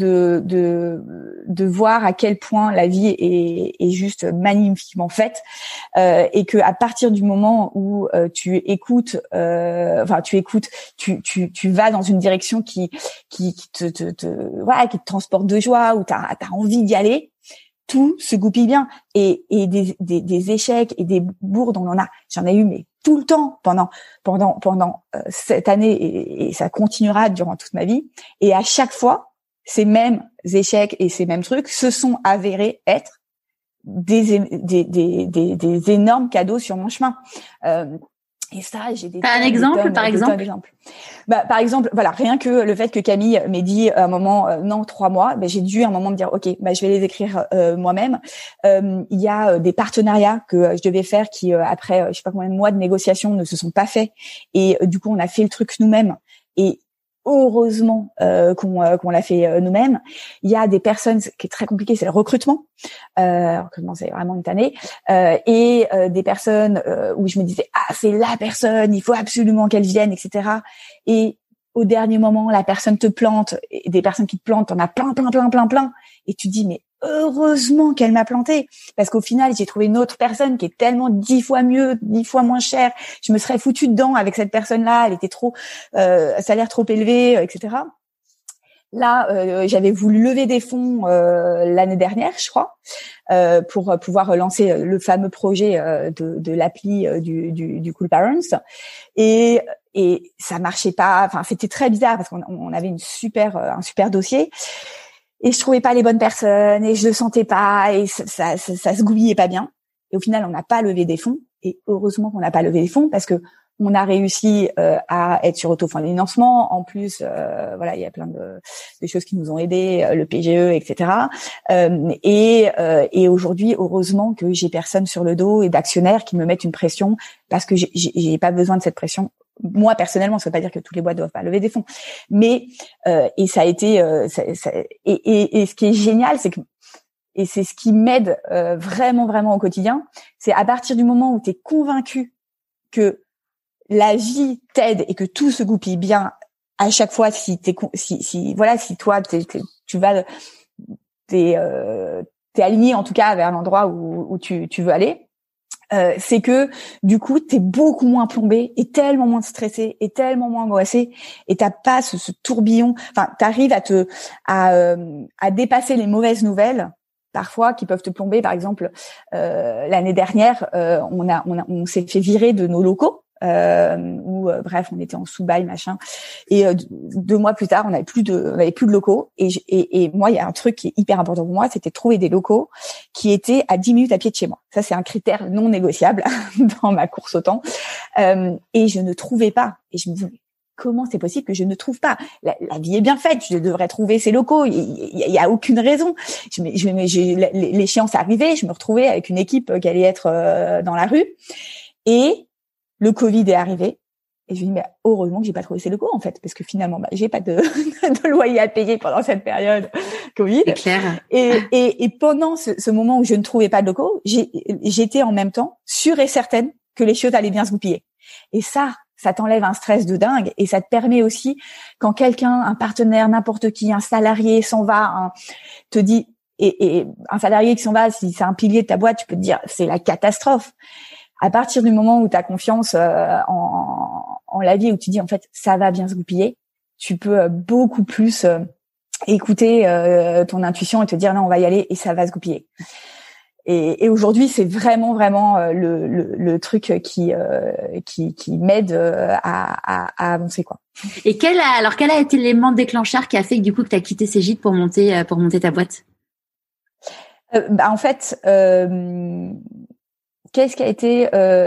de voir à quel point la vie est juste magnifiquement faite, et que à partir du moment où tu écoutes, tu vas dans une direction qui te transporte de joie, où t'as envie d'y aller, tout se goupille bien. Et des échecs et des bourdes, j'en ai eu mais tout le temps pendant cette année, et ça continuera durant toute ma vie. Et à chaque fois, ces mêmes échecs et ces mêmes trucs se sont avérés être des énormes cadeaux sur mon chemin. Et ça, j'ai des T'as un exemple, par exemple? Par exemple, voilà, rien que le fait que Camille m'ait dit à un moment, 3 mois, j'ai dû à un moment me dire, OK, je vais les écrire moi-même. Il y a des partenariats que je devais faire qui, après, je sais pas combien de mois de négociations, ne se sont pas faits. Et du coup, on a fait le truc nous-mêmes. Et heureusement qu'on l'a fait nous-mêmes. Il y a des personnes, ce qui est très compliqué, c'est le recrutement. Recrutement, c'est vraiment une tannée. Et des personnes où je me disais c'est la personne, il faut absolument qu'elle vienne, etc. Et au dernier moment, la personne te plante. Et des personnes qui te plantent, t'en as plein. Et tu dis mais heureusement qu'elle m'a planté, parce qu'au final, j'ai trouvé une autre personne qui est tellement 10 fois mieux, 10 fois moins chère. Je me serais foutue dedans avec cette personne-là. Elle était trop, salaire trop élevé, etc. Là, j'avais voulu lever des fonds l'année dernière, je crois, pour pouvoir lancer le fameux projet de l'appli du Cool Parents. Et ça marchait pas. Enfin, c'était très bizarre parce qu'on avait un super dossier. Et je trouvais pas les bonnes personnes, et je le sentais pas, et ça se goupillait pas bien. Et au final, on n'a pas levé des fonds. Et heureusement qu'on n'a pas levé des fonds, parce que on a réussi à être sur autofinancement. En plus, il y a plein de choses qui nous ont aidés, le PGE, etc. Et aujourd'hui, heureusement que j'ai personne sur le dos et d'actionnaires qui me mettent une pression, parce que j'ai pas besoin de cette pression. Moi personnellement, ça veut pas dire que toutes les boîtes doivent pas lever des fonds, mais et ça a été et ce qui est génial, c'est que, et c'est ce qui m'aide vraiment au quotidien, c'est à partir du moment où tu es convaincu que la vie t'aide et que tout se goupille bien à chaque fois, si toi t'es aligné en tout cas vers l'endroit où tu veux aller, c'est que du coup t'es beaucoup moins plombé et tellement moins stressé et tellement moins angoissé et t'as pas ce tourbillon. Enfin, t'arrives à dépasser les mauvaises nouvelles parfois qui peuvent te plomber. Par exemple, l'année dernière, on s'est fait virer de nos locaux. Bref, on était en sous-bail machin, et 2 mois plus tard on avait plus de locaux, et moi il y a un truc qui est hyper important pour moi, c'était de trouver des locaux qui étaient à 10 minutes à pied de chez moi. Ça c'est un critère non négociable dans ma course au temps, et je ne trouvais pas, et je me disais comment c'est possible que je ne trouve pas? La vie est bien faite, je devrais trouver ces locaux. Il y a aucune raison. L'échéance arrivait, je me retrouvais avec une équipe qui allait être dans la rue, et le Covid est arrivé, et je me dis mais heureusement que j'ai pas trouvé ces locaux en fait, parce que finalement j'ai pas de loyer à payer pendant cette période Covid. C'est clair. Et pendant ce moment où je ne trouvais pas de locaux, j'étais en même temps sûre et certaine que les choses allaient bien se goupiller. Et ça t'enlève un stress de dingue, et ça te permet aussi, quand quelqu'un, un partenaire, n'importe qui, un salarié s'en va, te dit, et un salarié qui s'en va, si c'est un pilier de ta boîte, tu peux te dire c'est la catastrophe. À partir du moment où tu as confiance en la vie, où tu dis en fait ça va bien se goupiller, tu peux beaucoup plus écouter ton intuition et te dire non, on va y aller et ça va se goupiller. Et aujourd'hui, c'est vraiment le truc qui m'aide à avancer quoi. Et quel a été l'élément déclencheur qui a fait que du coup que tu as quitté Cégide pour monter ta boîte? En fait, qu'est-ce qui a été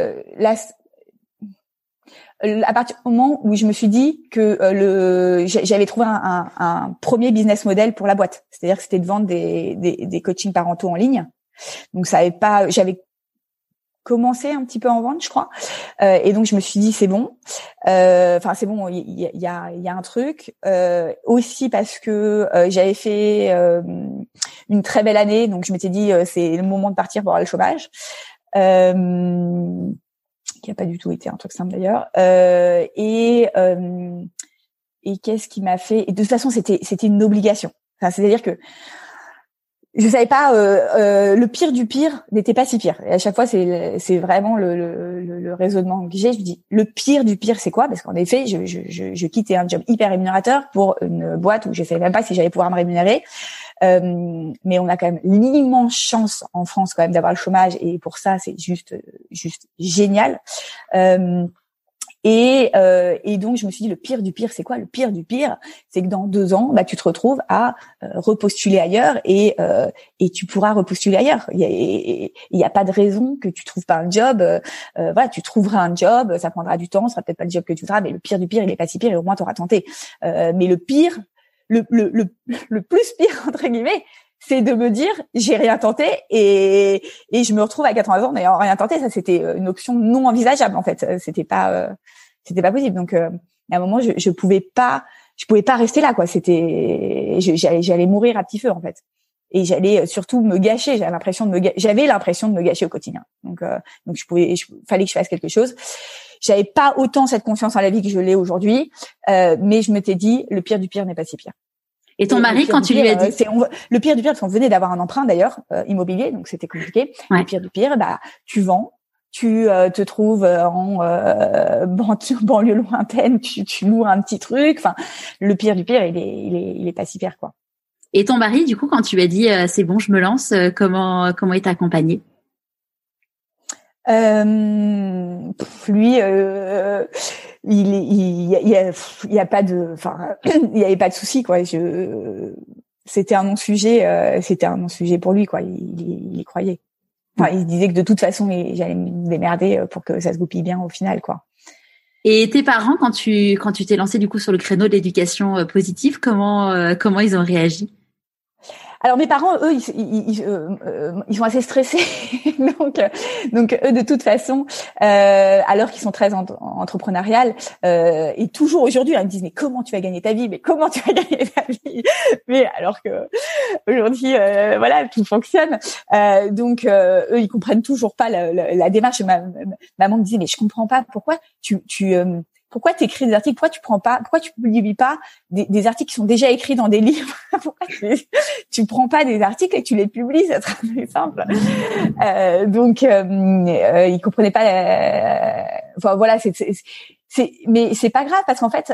à partir du moment où je me suis dit que j'avais trouvé un premier business model pour la boîte, c'est-à-dire que c'était de vendre des coachings parentaux en ligne. Donc j'avais commencé un petit peu à en vendre, je crois, et donc je me suis dit c'est bon. C'est bon, il y a un truc, aussi parce que j'avais fait une très belle année, donc je m'étais dit c'est le moment de partir pour avoir le chômage. Qui a pas du tout été un truc simple d'ailleurs, et qu'est-ce qui m'a fait, et de toute façon c'était une obligation, c'est-à-dire que je savais pas, le pire du pire n'était pas si pire, et à chaque fois c'est vraiment le raisonnement que j'ai. Je me dis le pire du pire c'est quoi, parce qu'en effet je quittais un job hyper rémunérateur pour une boîte où je savais même pas si j'allais pouvoir me rémunérer. Mais on a quand même l'immense chance en France quand même d'avoir le chômage, et pour ça c'est juste génial. Et donc je me suis dit le pire du pire c'est quoi? Le pire du pire c'est que dans 2 ans tu te retrouves à repostuler ailleurs, et tu pourras repostuler ailleurs. Il y a pas de raison que tu trouves pas un job. Tu trouveras un job, ça prendra du temps, ce sera peut-être pas le job que tu voudras, mais le pire du pire il est pas si pire, et au moins tu auras tenté. Mais le pire, le plus pire entre guillemets, c'est de me dire j'ai rien tenté, et je me retrouve à 80 ans n'ayant rien tenté. Ça c'était une option non envisageable en fait. C'était pas possible. Donc à un moment je pouvais pas rester là quoi. J'allais mourir à petit feu en fait, et j'allais surtout me gâcher. J'avais l'impression de me gâcher au quotidien. Donc fallait que je fasse quelque chose. J'avais pas autant cette confiance en la vie que je l'ai aujourd'hui, mais je m'étais dit le pire du pire n'est pas si pire. Et ton mari, quand tu lui as dit, le pire du pire, parce qu'on venait d'avoir un emprunt d'ailleurs immobilier, donc c'était compliqué. Ouais. Le pire du pire, tu vends, tu te trouves en banlieue lointaine, tu loues un petit truc. Enfin, le pire du pire, il est pas si pire quoi. Et ton mari, du coup, quand tu lui as dit c'est bon, je me lance, comment il t'a accompagné? Lui, il y a pas de, il y avait pas de souci quoi. C'était un non-sujet pour lui quoi. Il y croyait. Il disait que de toute façon, j'allais me démerder pour que ça se goupille bien au final quoi. Et tes parents, quand tu t'es lancé du coup sur le créneau de l'éducation positive, comment ils ont réagi? Alors mes parents, eux, ils sont assez stressés, donc eux de toute façon, alors qu'ils sont très entrepreneuriales, et toujours aujourd'hui, ils me disent mais comment tu vas gagner ta vie, mais comment tu vas gagner ta vie, mais alors que aujourd'hui, voilà, tout fonctionne. Donc eux, ils comprennent toujours pas la démarche. Maman me disait mais je comprends pas pourquoi pourquoi tu écris des articles, pourquoi tu publies pas des articles qui sont déjà écrits dans des livres, pourquoi tu prends pas des articles et tu les publies, ça sera plus simple. Donc ils comprenaient pas enfin voilà, mais c'est pas grave parce qu'en fait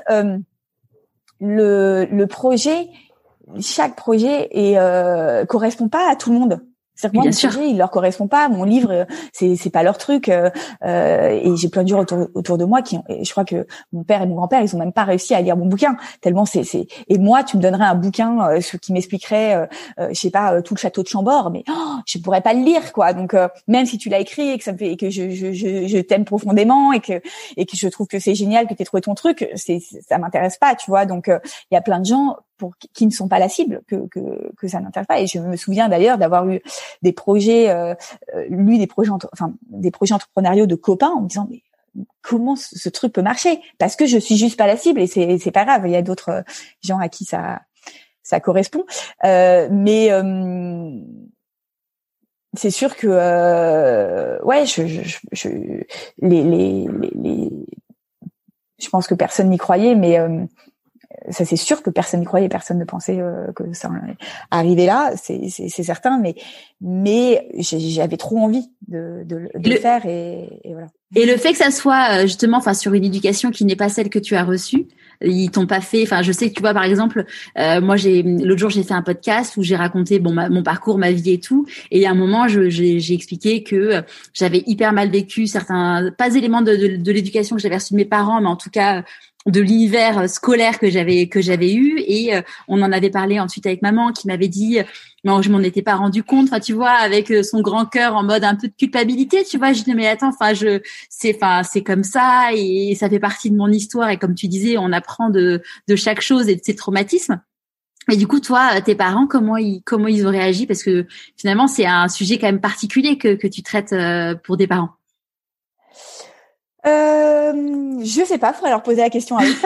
le projet, chaque projet correspond pas à tout le monde. C'est-à-dire que moi, mon projet, il leur correspond pas. Mon livre, c'est pas leur truc. Et j'ai plein de gens autour de moi je crois que mon père et mon grand-père, ils ont même pas réussi à lire mon bouquin. Tellement et moi, tu me donnerais un bouquin qui m'expliquerait, je sais pas, tout le château de Chambord, mais je pourrais pas le lire, quoi. Donc, même si tu l'as écrit et que ça me fait, et que je t'aime profondément et que je trouve que c'est génial que t'aies trouvé ton truc, ça m'intéresse pas, tu vois. Donc, il y a plein de gens qui ne sont pas la cible, que ça n'intéresse pas. Et je me souviens d'ailleurs d'avoir eu des projets, des projets entrepreneuriaux de copains en me disant mais comment ce truc peut marcher? Parce que je suis juste pas la cible et c'est pas grave. Il y a d'autres gens à qui ça correspond. Mais c'est sûr que ouais, je pense que personne n'y croyait, mais ça c'est sûr que personne n'y croyait, personne ne pensait que ça arrivait là, c'est certain, mais j'avais trop envie de le faire et voilà. Et le fait que ça soit justement, enfin, sur une éducation qui n'est pas celle que tu as reçue, ils t'ont pas fait. Enfin, je sais que tu vois, par exemple, moi l'autre jour j'ai fait un podcast où j'ai raconté mon parcours, ma vie et tout. Et il y a un moment, j'ai expliqué que j'avais hyper mal vécu certains, pas éléments de l'éducation que j'avais reçue de mes parents, mais en tout cas de l'univers scolaire que j'avais eu. Et on en avait parlé ensuite avec maman qui m'avait dit non, je m'en étais pas rendu compte. Enfin, tu vois, avec son grand cœur en mode un peu de culpabilité, tu vois. Je dis mais attends, enfin c'est comme ça et ça fait partie de mon histoire. Et comme tu disais, on apprend de chaque chose et de ses traumatismes. Et du coup, toi, tes parents, comment ils ont réagi? Parce que finalement, c'est un sujet quand même particulier que tu traites pour des parents. Je sais pas, faudrait leur poser la question à eux.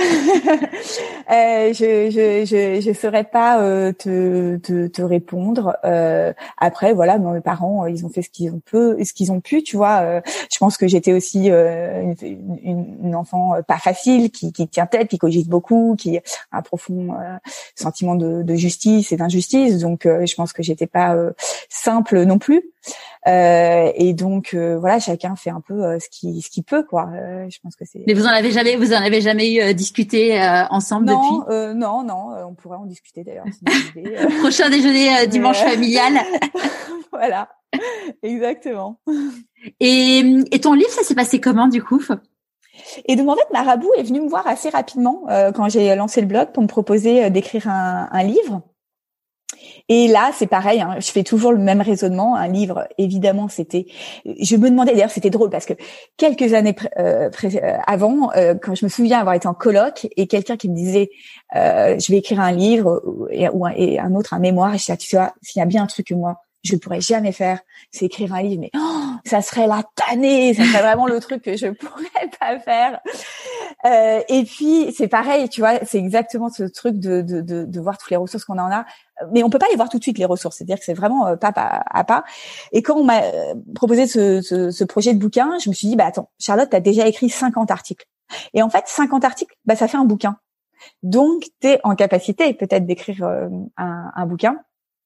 Je saurais pas te répondre. Après voilà, mes parents ils ont fait ce qu'ils ont pu, tu vois. Je pense que j'étais aussi une enfant pas facile, qui tient tête, qui cogite beaucoup, qui a un profond sentiment de justice et d'injustice. Donc je pense que j'étais pas simple non plus. Et donc voilà, chacun fait un peu ce qu'il peut, quoi. Je pense que c'est. Mais vous en avez jamais discuté ensemble depuis? Non, on pourrait en discuter d'ailleurs. Prochain déjeuner dimanche familial. Voilà, exactement. Et ton livre, ça s'est passé comment du coup? Et donc en fait, Marabout est venu me voir assez rapidement quand j'ai lancé le blog pour me proposer d'écrire un livre. Et là, c'est pareil, hein, je fais toujours le même raisonnement. Un livre, évidemment, je me demandais, d'ailleurs, c'était drôle parce que quelques années avant, quand je me souviens avoir été en colloque et quelqu'un qui me disait, je vais écrire un livre et un autre un mémoire, et je disais, tu vois, s'il y a bien un truc que moi je ne pourrais jamais faire, c'est écrire un livre, mais ça serait la tannée, ça serait vraiment le truc que je pourrais pas faire. Et puis c'est pareil, tu vois, c'est exactement ce truc de voir toutes les ressources qu'on en a, mais on peut pas les voir tout de suite les ressources, c'est-à-dire que c'est vraiment pas à pas. Et quand on m'a proposé ce projet de bouquin, je me suis dit bah attends, Charlotte, t'as déjà écrit 50 articles. Et en fait 50 articles, bah ça fait un bouquin. Donc t'es en capacité peut-être d'écrire un bouquin.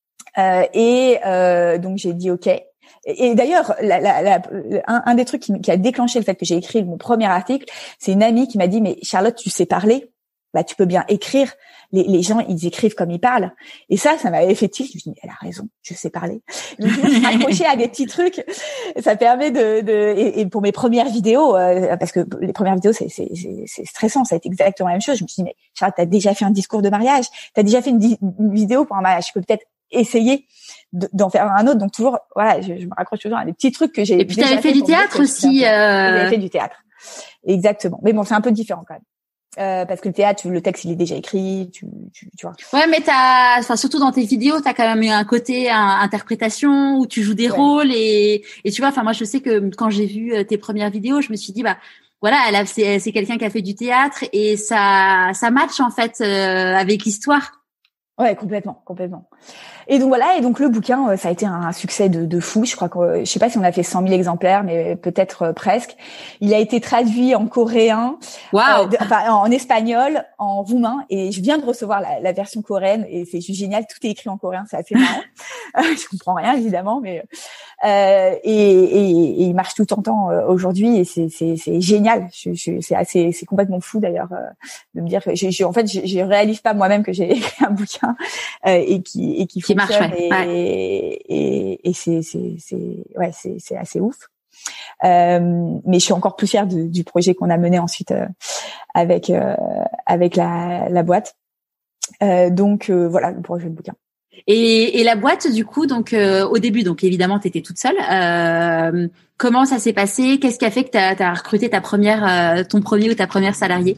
Donc j'ai dit OK. Et d'ailleurs, un des trucs qui a déclenché le fait que j'ai écrit mon premier article, c'est une amie qui m'a dit mais Charlotte, tu sais parler, bah tu peux bien écrire. Les gens ils écrivent comme ils parlent. Et ça m'avait fait tilt. Je me suis dit mais elle a raison, je sais parler. Donc je me suis accrochée à des petits trucs. Ça permet et pour mes premières vidéos, parce que les premières vidéos c'est stressant, ça a été exactement la même chose. Je me suis dit mais Charlotte, t'as déjà fait un discours de mariage, t'as déjà fait une vidéo pour un mariage, je peux peut-être essayer d'en faire un autre. Donc toujours voilà, je me raccroche toujours à des petits trucs que j'ai. Et puis t'avais fait du théâtre aussi. J'avais fait du théâtre, exactement. Mais bon, c'est un peu différent quand même. parce que le théâtre, le texte il est déjà écrit, tu vois. Ouais, mais surtout dans tes vidéos, t'as quand même eu un côté interprétation où tu joues des rôles et tu vois, enfin moi je sais que quand j'ai vu tes premières vidéos, je me suis dit bah voilà, c'est quelqu'un qui a fait du théâtre et ça match en fait avec l'histoire. Ouais, complètement. Et donc voilà, et donc le bouquin, ça a été un succès de fou. Je crois que, je sais pas si on a fait 100 000 exemplaires, mais peut-être presque. Il a été traduit en coréen, en espagnol, en roumain, et je viens de recevoir la version coréenne, et c'est juste génial. Tout est écrit en coréen, c'est assez marrant. Je comprends rien évidemment, mais et il marche tout en temps aujourd'hui, et c'est génial. C'est complètement fou d'ailleurs de me dire que en fait je réalise pas moi-même que j'ai écrit un bouquin et qui marche, et c'est assez ouf. Mais je suis encore plus fière du projet qu'on a mené ensuite avec la boîte. Donc voilà le projet de bouquin. Et la boîte, du coup, donc au début, donc évidemment, t'étais toute seule. Comment ça s'est passé? Qu'est-ce qui a fait que t'as recruté ton premier ou ta première salariée?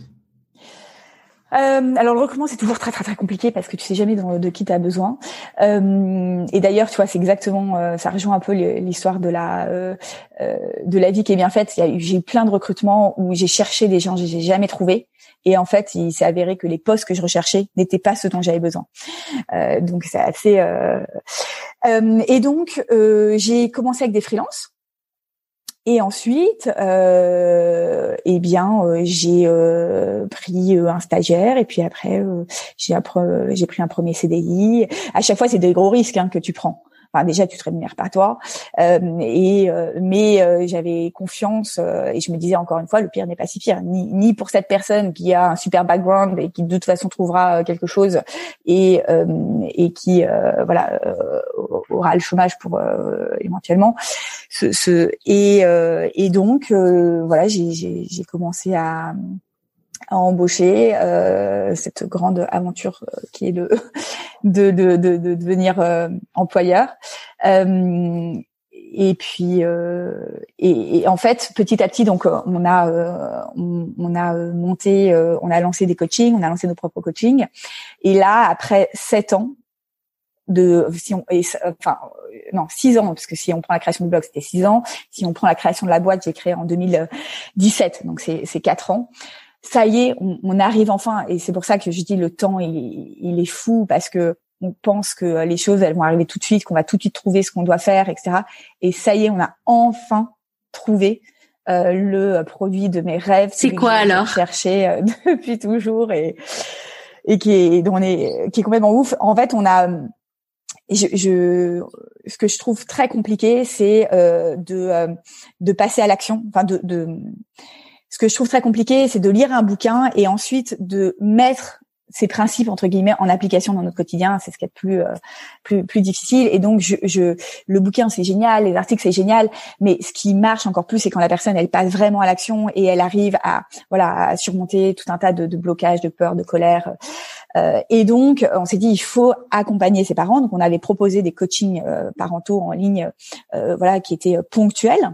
Alors le recrutement c'est toujours très très très compliqué parce que tu sais jamais de qui tu as besoin. Et d'ailleurs tu vois c'est exactement ça rejoint un peu l'histoire de la vie qui est bien faite. J'ai eu plein de recrutements où j'ai cherché des gens, j'ai jamais trouvé. Et en fait, il s'est avéré que les postes que je recherchais n'étaient pas ceux dont j'avais besoin. Donc c'est assez. Et donc j'ai commencé avec des freelances. Et ensuite, j'ai pris un stagiaire et puis après j'ai pris un premier CDI. À chaque fois, c'est des gros risques que tu prends. Enfin, déjà, tu te rémunères pas toi, mais j'avais confiance et je me disais encore une fois, le pire n'est pas si pire, ni pour cette personne qui a un super background et qui de toute façon trouvera quelque chose et qui aura le chômage pour éventuellement. Donc voilà, j'ai commencé à embaucher cette grande aventure qui est de devenir employeur. Et puis et en fait petit à petit donc on a lancé des coachings, on a lancé nos propres coachings et là après 7 ans 6 ans parce que si on prend la création du blog c'était 6 ans, si on prend la création de la boîte j'ai créé en 2017 donc c'est 4 ans. Ça y est, on arrive enfin, et c'est pour ça que je dis le temps, il est fou parce que on pense que les choses elles vont arriver tout de suite, qu'on va tout de suite trouver ce qu'on doit faire, etc. Et ça y est, on a enfin trouvé le produit de mes rêves. C'est quoi alors? Cherché depuis toujours et qui est complètement ouf. En fait, on a ce que je trouve très compliqué, c'est de passer à l'action. Enfin, ce que je trouve très compliqué, c'est de lire un bouquin et ensuite de mettre ces principes entre guillemets en application dans notre quotidien. C'est ce qui est plus difficile. Et donc, le bouquin c'est génial, les articles c'est génial, mais ce qui marche encore plus, c'est quand la personne elle passe vraiment à l'action et elle arrive à surmonter tout un tas de blocages, de peur, de colère. Et donc, on s'est dit il faut accompagner ses parents. Donc, on avait proposé des coachings parentaux en ligne, qui étaient ponctuels.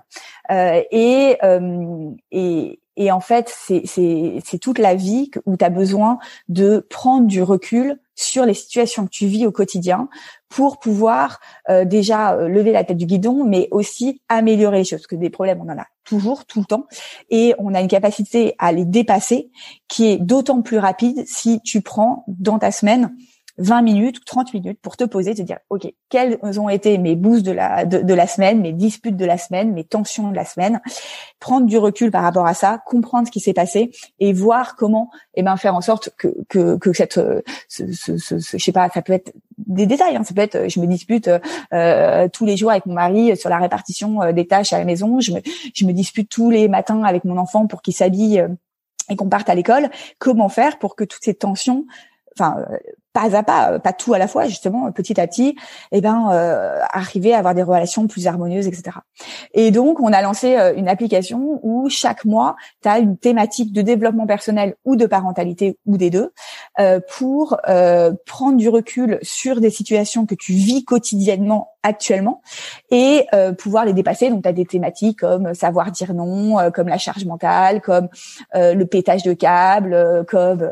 Et en fait, c'est toute la vie où tu as besoin de prendre du recul sur les situations que tu vis au quotidien pour pouvoir déjà lever la tête du guidon, mais aussi améliorer les choses. Parce que des problèmes, on en a toujours, tout le temps. Et on a une capacité à les dépasser qui est d'autant plus rapide si tu prends dans ta semaine 20 minutes ou 30 minutes pour te poser, te dire, OK, quels ont été mes boosts de la semaine, mes disputes de la semaine, mes tensions de la semaine, prendre du recul par rapport à ça, comprendre ce qui s'est passé et voir comment, faire en sorte que cette, je sais pas, ça peut être des détails, ça peut être, je me dispute tous les jours avec mon mari sur la répartition des tâches à la maison, je me dispute tous les matins avec mon enfant pour qu'il s'habille et qu'on parte à l'école. Comment faire pour que toutes ces tensions, pas à pas tout à la fois, justement, petit à petit, arriver à avoir des relations plus harmonieuses, etc. Et donc, on a lancé une application où chaque mois, tu as une thématique de développement personnel ou de parentalité ou des deux, pour prendre du recul sur des situations que tu vis quotidiennement actuellement et pouvoir les dépasser. Donc, tu as des thématiques comme savoir dire non, comme la charge mentale, comme le pétage de câble, comme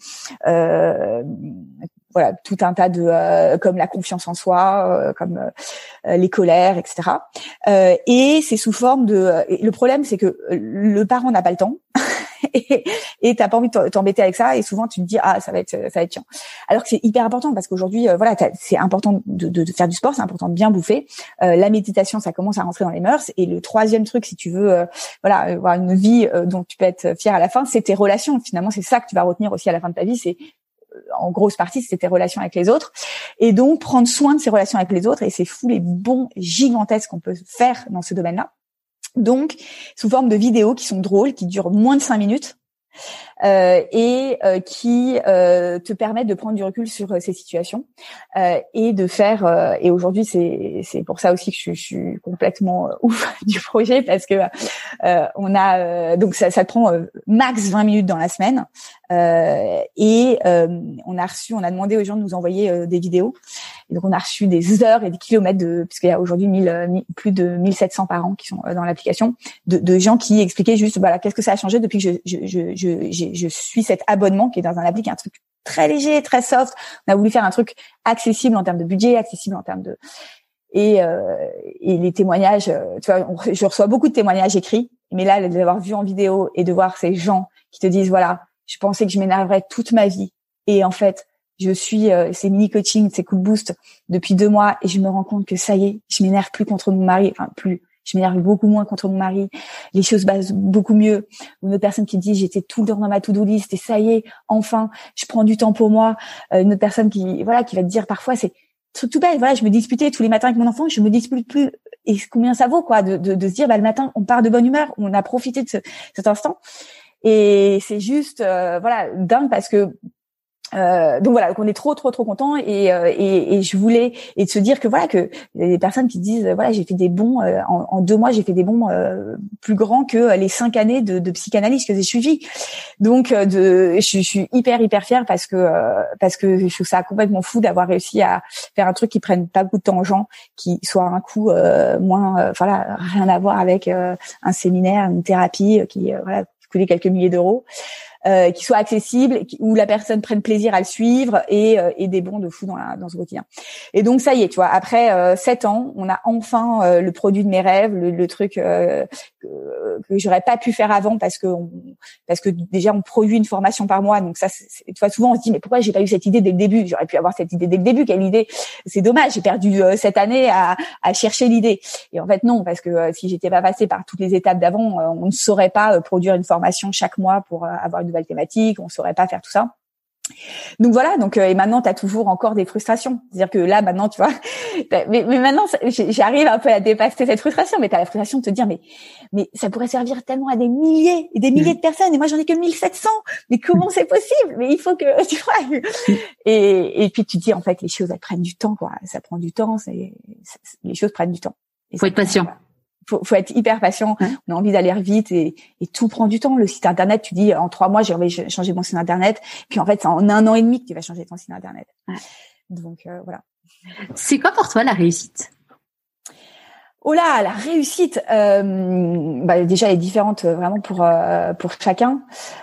voilà, tout un tas de comme la confiance en soi, comme les colères, etc. Et c'est sous forme de. Le problème, c'est que le parent n'a pas le temps. Et t'as pas envie de t'embêter avec ça, et souvent tu te dis ça va être chiant. Alors que c'est hyper important, parce qu'aujourd'hui voilà, c'est important de faire du sport, c'est important de bien bouffer. La méditation, ça commence à rentrer dans les mœurs. Et le troisième truc, si tu veux voilà, avoir une vie dont tu peux être fier à la fin, c'est tes relations. Finalement, c'est ça que tu vas retenir aussi à la fin de ta vie. C'est en grosse partie, c'est tes relations avec les autres. Et donc prendre soin de ces relations avec les autres, et c'est fou les bons gigantesques qu'on peut faire dans ce domaine-là. Donc, sous forme de vidéos qui sont drôles, qui durent moins de 5 minutes, et qui te permettent de prendre du recul sur ces situations, et de faire. Et aujourd'hui, c'est pour ça aussi que je suis complètement ouf du projet, parce que on a donc ça te prend max 20 minutes dans la semaine, et on a demandé aux gens de nous envoyer des vidéos. Et donc on a reçu des heures et des kilomètres puisqu'il y a aujourd'hui plus de 1700 parents qui sont dans l'application, de gens qui expliquaient juste voilà, qu'est-ce que ça a changé depuis que je suis cet abonnement qui est dans un appli qui est un truc très léger, très soft. On a voulu faire un truc accessible en termes de budget, accessible en termes de et les témoignages, tu vois, je reçois beaucoup de témoignages écrits, mais là de les avoir vus en vidéo et de voir ces gens qui te disent voilà, je pensais que je m'énerverais toute ma vie, et en fait je suis ces mini coaching, ces coups de boost depuis 2 mois, et je me rends compte que ça y est, je m'énerve plus contre mon mari, je m'énerve beaucoup moins contre mon mari, les choses passent beaucoup mieux. Une autre personne qui me dit j'étais tout le temps dans ma to-do list, et ça y est, enfin, je prends du temps pour moi. Une autre personne qui va te dire parfois c'est truc tout bête, voilà, je me disputais tous les matins avec mon enfant, je me dispute plus, et combien ça vaut quoi de se dire le matin on part de bonne humeur, on a profité de cet instant, et c'est juste voilà, dingue, parce que donc voilà, donc on est trop content, et je voulais, et de se dire que voilà, que il y a des personnes qui disent voilà, j'ai fait des bons en 2 mois, j'ai fait des bons plus grands que les 5 années de psychanalyse que j'ai suivi. Donc je suis hyper fière, parce que je trouve ça complètement fou d'avoir réussi à faire un truc qui prenne pas beaucoup de temps aux gens, qui soit un coût moins voilà, rien à voir avec un séminaire, une thérapie qui voilà, coûtait quelques milliers d'euros. Qui soit accessible, où la personne prenne plaisir à le suivre, et des bons de fou dans ce quotidien. Et donc ça y est, tu vois, après 7 ans, on a enfin le produit de mes rêves, le truc que j'aurais pas pu faire avant, parce que déjà on produit une formation par mois. Donc ça, tu vois, souvent on se dit mais pourquoi j'ai pas eu cette idée dès le début? J'aurais pu avoir cette idée dès le début. Quelle idée? C'est dommage, j'ai perdu cette année à chercher l'idée. Et en fait non, parce que si j'étais pas passée par toutes les étapes d'avant, on ne saurait pas produire une formation chaque mois pour avoir une nouvelle thématique, on saurait pas faire tout ça. Donc voilà, et maintenant tu as toujours encore des frustrations. C'est-à-dire que là maintenant, tu vois, mais maintenant j'arrive un peu à dépasser cette frustration, mais tu as la frustration de te dire mais ça pourrait servir tellement à des milliers et des milliers de personnes, et moi j'en ai que 1700. Mais comment c'est possible? Mais il faut que tu vois. Et puis tu te dis en fait les choses elles prennent du temps, quoi. Ça prend du temps, les choses prennent du temps. Faut être patient. Faut être hyper patient. Ouais. On a envie d'aller vite, et tout prend du temps. Le site internet, tu dis en 3 mois j'ai envie de changer mon site internet, puis en fait c'est en 1 an et demi que tu vas changer ton site internet. Ouais. Donc voilà. C'est quoi pour toi la réussite? Oh là, la réussite, déjà elle est différente vraiment pour chacun.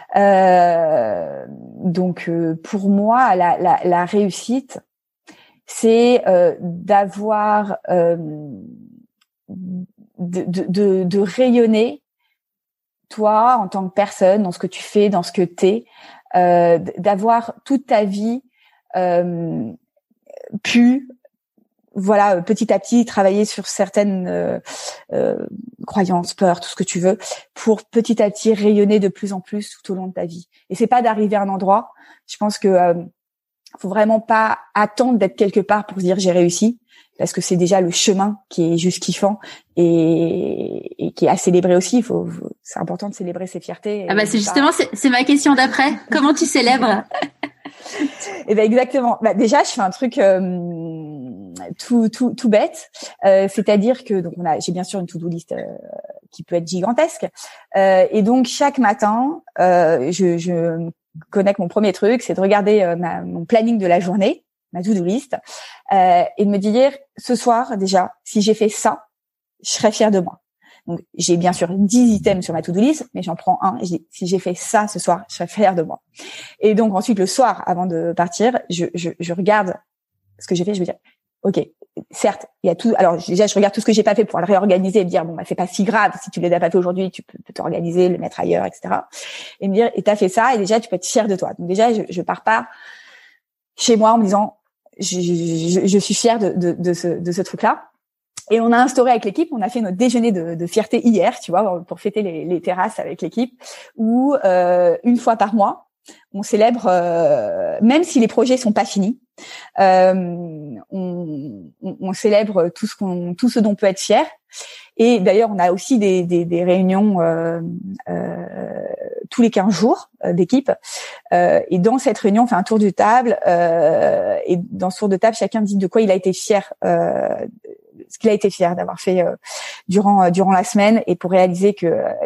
Donc pour moi la réussite, c'est d'avoir de rayonner toi en tant que personne, dans ce que tu fais, dans ce que t'es, d'avoir toute ta vie pu voilà, petit à petit travailler sur certaines croyances, peurs, tout ce que tu veux, pour petit à petit rayonner de plus en plus tout au long de ta vie. Et c'est pas d'arriver à un endroit. Je pense que faut vraiment pas attendre d'être quelque part pour se dire j'ai réussi, parce que c'est déjà le chemin qui est juste kiffant et qui est à célébrer aussi. C'est important de célébrer ses fiertés. Ah bah c'est justement c'est ma question d'après. Comment tu célèbres? Eh ben exactement. Déjà je fais un truc tout bête, c'est-à-dire que donc j'ai bien sûr une to-do list qui peut être gigantesque, et donc chaque matin je connecte mon premier truc, c'est de regarder mon planning de la journée. ma to-do list, et de me dire ce soir déjà, si j'ai fait ça, je serais fière de moi. Donc j'ai bien sûr 10 items sur ma to-do list, mais j'en prends un et je dis si j'ai fait ça ce soir, je serais fière de moi. Et donc ensuite le soir, avant de partir, je regarde ce que j'ai fait, je veux dire OK, certes, il y a tout. Alors déjà, je regarde tout ce que j'ai pas fait pour le réorganiser et me dire bon, bah c'est pas si grave. Si tu l'as pas fait aujourd'hui, tu peux t'organiser, le mettre ailleurs, etc. Et me dire et t'as fait ça et déjà tu peux être fière de toi. Donc déjà, je pars pas chez moi en me disant je suis fière de ce truc-là. Et on a instauré avec l'équipe, on a fait notre déjeuner de fierté hier, tu vois, pour fêter les terrasses avec l'équipe, où une fois par mois, on célèbre, même si les projets sont pas finis, on célèbre tout ce dont on peut être fier. Et d'ailleurs, on a aussi des réunions tous les 15 jours d'équipe. Et dans cette réunion, on fait un tour de table. Et dans ce tour de table, chacun dit de quoi il a été fier. Ce qu'il a été fier d'avoir fait durant la semaine, et pour réaliser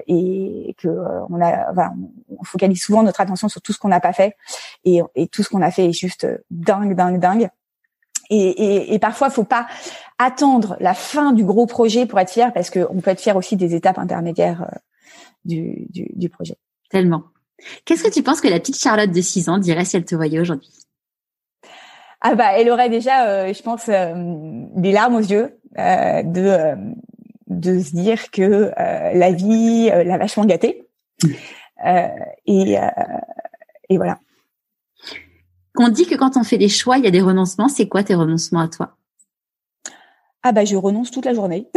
on focalise souvent notre attention sur tout ce qu'on n'a pas fait, et tout ce qu'on a fait est juste dingue. Et parfois, faut pas attendre la fin du gros projet pour être fier, parce que on peut être fier aussi des étapes intermédiaires du projet. Tellement. Qu'est-ce que tu penses que la petite Charlotte de 6 ans dirait si elle te voyait aujourd'hui? Ah bah, elle aurait déjà, je pense, des larmes aux yeux de se dire que la vie l'a vachement gâtée. Et voilà. On dit que quand on fait des choix, il y a des renoncements. C'est quoi tes renoncements à toi? Ah bah, je renonce toute la journée.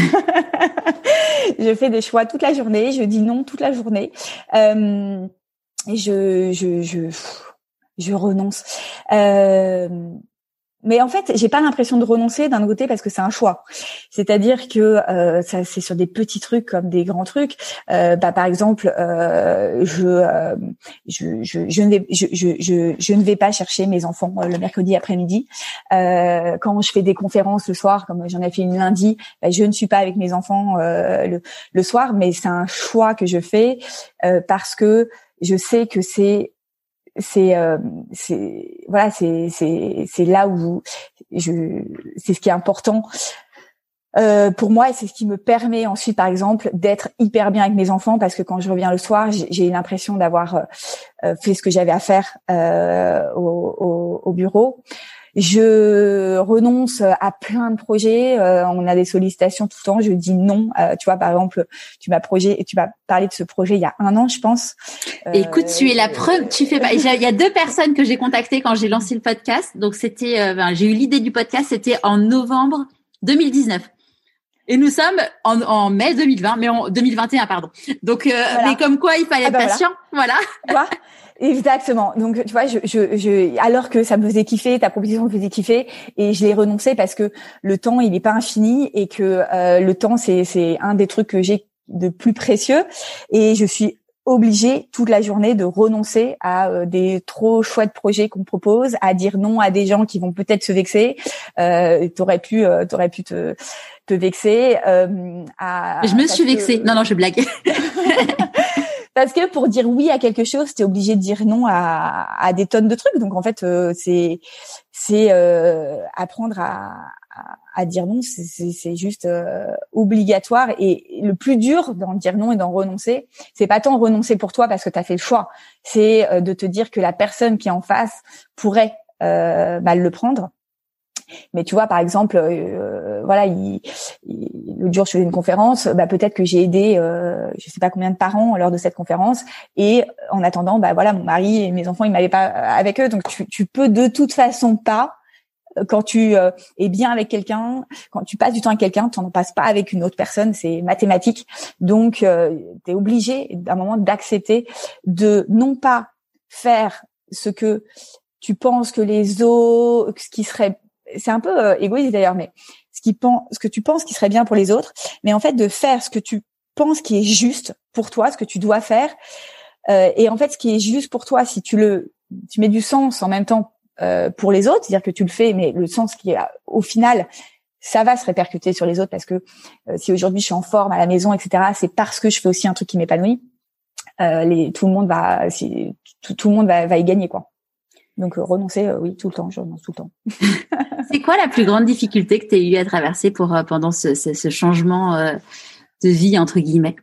Je fais des choix toute la journée. Je dis non toute la journée. Et je renonce. Mais en fait, j'ai pas l'impression de renoncer d'un côté, parce que c'est un choix. C'est-à-dire que ça, c'est sur des petits trucs comme des grands trucs. Par exemple, je ne vais pas chercher mes enfants le mercredi après-midi. Quand je fais des conférences le soir, comme j'en ai fait une lundi, je ne suis pas avec mes enfants le soir, mais c'est un choix que je fais parce que je sais que c'est là où c'est ce qui est important pour moi, et c'est ce qui me permet ensuite, par exemple, d'être hyper bien avec mes enfants, parce que quand je reviens le soir, j'ai l'impression d'avoir fait ce que j'avais à faire au bureau. Je renonce à plein de projets. On a des sollicitations tout le temps. Je dis non. Tu vois, par exemple, tu m'as parlé de ce projet il y a 1 an, je pense. Écoute, tu es la preuve. Il y a 2 personnes que j'ai contactées quand j'ai lancé le podcast. Donc c'était, j'ai eu l'idée du podcast. C'était en novembre 2019. Et nous sommes en mai 2020, mais en 2021, pardon. Donc, voilà. Mais comme quoi, il fallait être patient. Voilà. Voilà. Exactement. Donc, tu vois, alors que ça me faisait kiffer, ta proposition me faisait kiffer, et je l'ai renoncé parce que le temps, il n'est pas infini, et que le temps, c'est un des trucs que j'ai de plus précieux, et je suis obligée toute la journée de renoncer à des trop chouettes projets qu'on me propose, à dire non à des gens qui vont peut-être se vexer. T'aurais pu te vexer. Je me suis vexée. Non, je blague. Parce que pour dire oui à quelque chose, t'es obligé de dire non à des tonnes de trucs. Donc en fait, c'est apprendre à dire non, c'est juste obligatoire. Et le plus dur dans dire non et d'en renoncer, c'est pas tant renoncer pour toi parce que t'as fait le choix, c'est de te dire que la personne qui est en face pourrait mal le prendre. Mais tu vois, par exemple, l'autre jour je faisais une conférence, peut-être que j'ai aidé je sais pas combien de parents lors de cette conférence, et en attendant, mon mari et mes enfants, ils m'avaient pas avec eux. Donc tu peux de toute façon pas, quand tu es bien avec quelqu'un, quand tu passes du temps avec quelqu'un, tu n'en passes pas avec une autre personne, c'est mathématique. Donc tu es obligé à un moment d'accepter de non pas faire ce que tu penses que les autres, ce qui serait, c'est un peu égoïste d'ailleurs, mais ce que tu penses qui serait bien pour les autres, mais en fait de faire ce que tu penses qui est juste pour toi, ce que tu dois faire, et en fait ce qui est juste pour toi, si tu mets du sens en même temps pour les autres, c'est-à-dire que tu le fais, mais le sens qui est au final, ça va se répercuter sur les autres, parce que si aujourd'hui je suis en forme à la maison, etc., c'est parce que je fais aussi un truc qui m'épanouit. Tout le monde va y gagner, quoi. Donc renoncer, oui, tout le temps, je renonce tout le temps. C'est quoi la plus grande difficulté que tu as eu à traverser pendant ce changement de vie entre guillemets?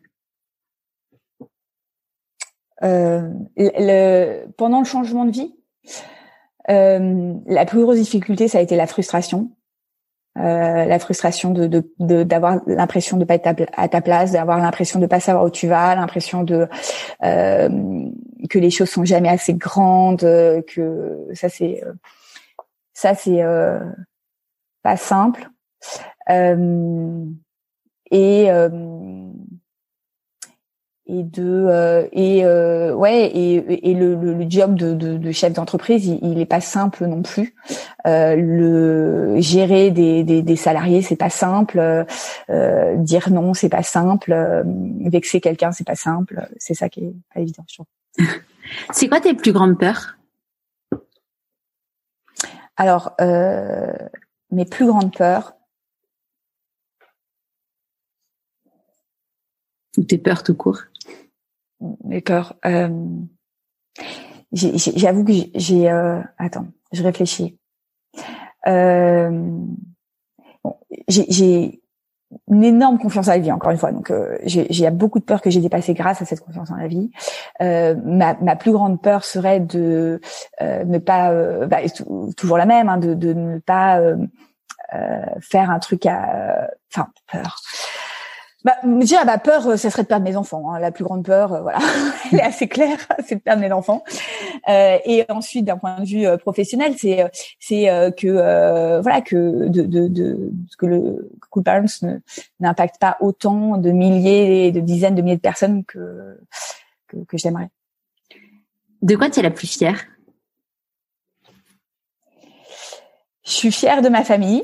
Pendant le changement de vie, la plus grosse difficulté, ça a été la frustration. La frustration d'avoir l'impression de pas être à ta place, d'avoir l'impression de pas savoir où tu vas, l'impression que les choses sont jamais assez grandes, que ça c'est pas simple. Le job de chef d'entreprise, il est pas simple non plus. Le gérer des salariés, c'est pas simple. Dire non, c'est pas simple. Vexer quelqu'un, c'est pas simple. C'est ça qui est pas évident, je trouve. C'est quoi tes plus grandes peurs? Alors, mes plus grandes peurs. Ou tes peurs tout court? Mes peurs. J'avoue que j'ai. Attends, je réfléchis. J'ai une énorme confiance en la vie, encore une fois. Donc, j'ai beaucoup de peurs que j'ai dépassées grâce à cette confiance en la vie. Ma plus grande peur serait de ne pas, toujours la même, hein, de ne pas faire un truc peur. Déjà, ma peur, ça serait de perdre mes enfants. Hein. La plus grande peur, voilà, elle est assez claire, c'est de perdre mes enfants. Et ensuite, d'un point de vue professionnel, c'est que le Cool Parents n'impacte pas autant de milliers et de dizaines de milliers de personnes que j'aimerais. De quoi tu es la plus fière? Je suis fière de ma famille.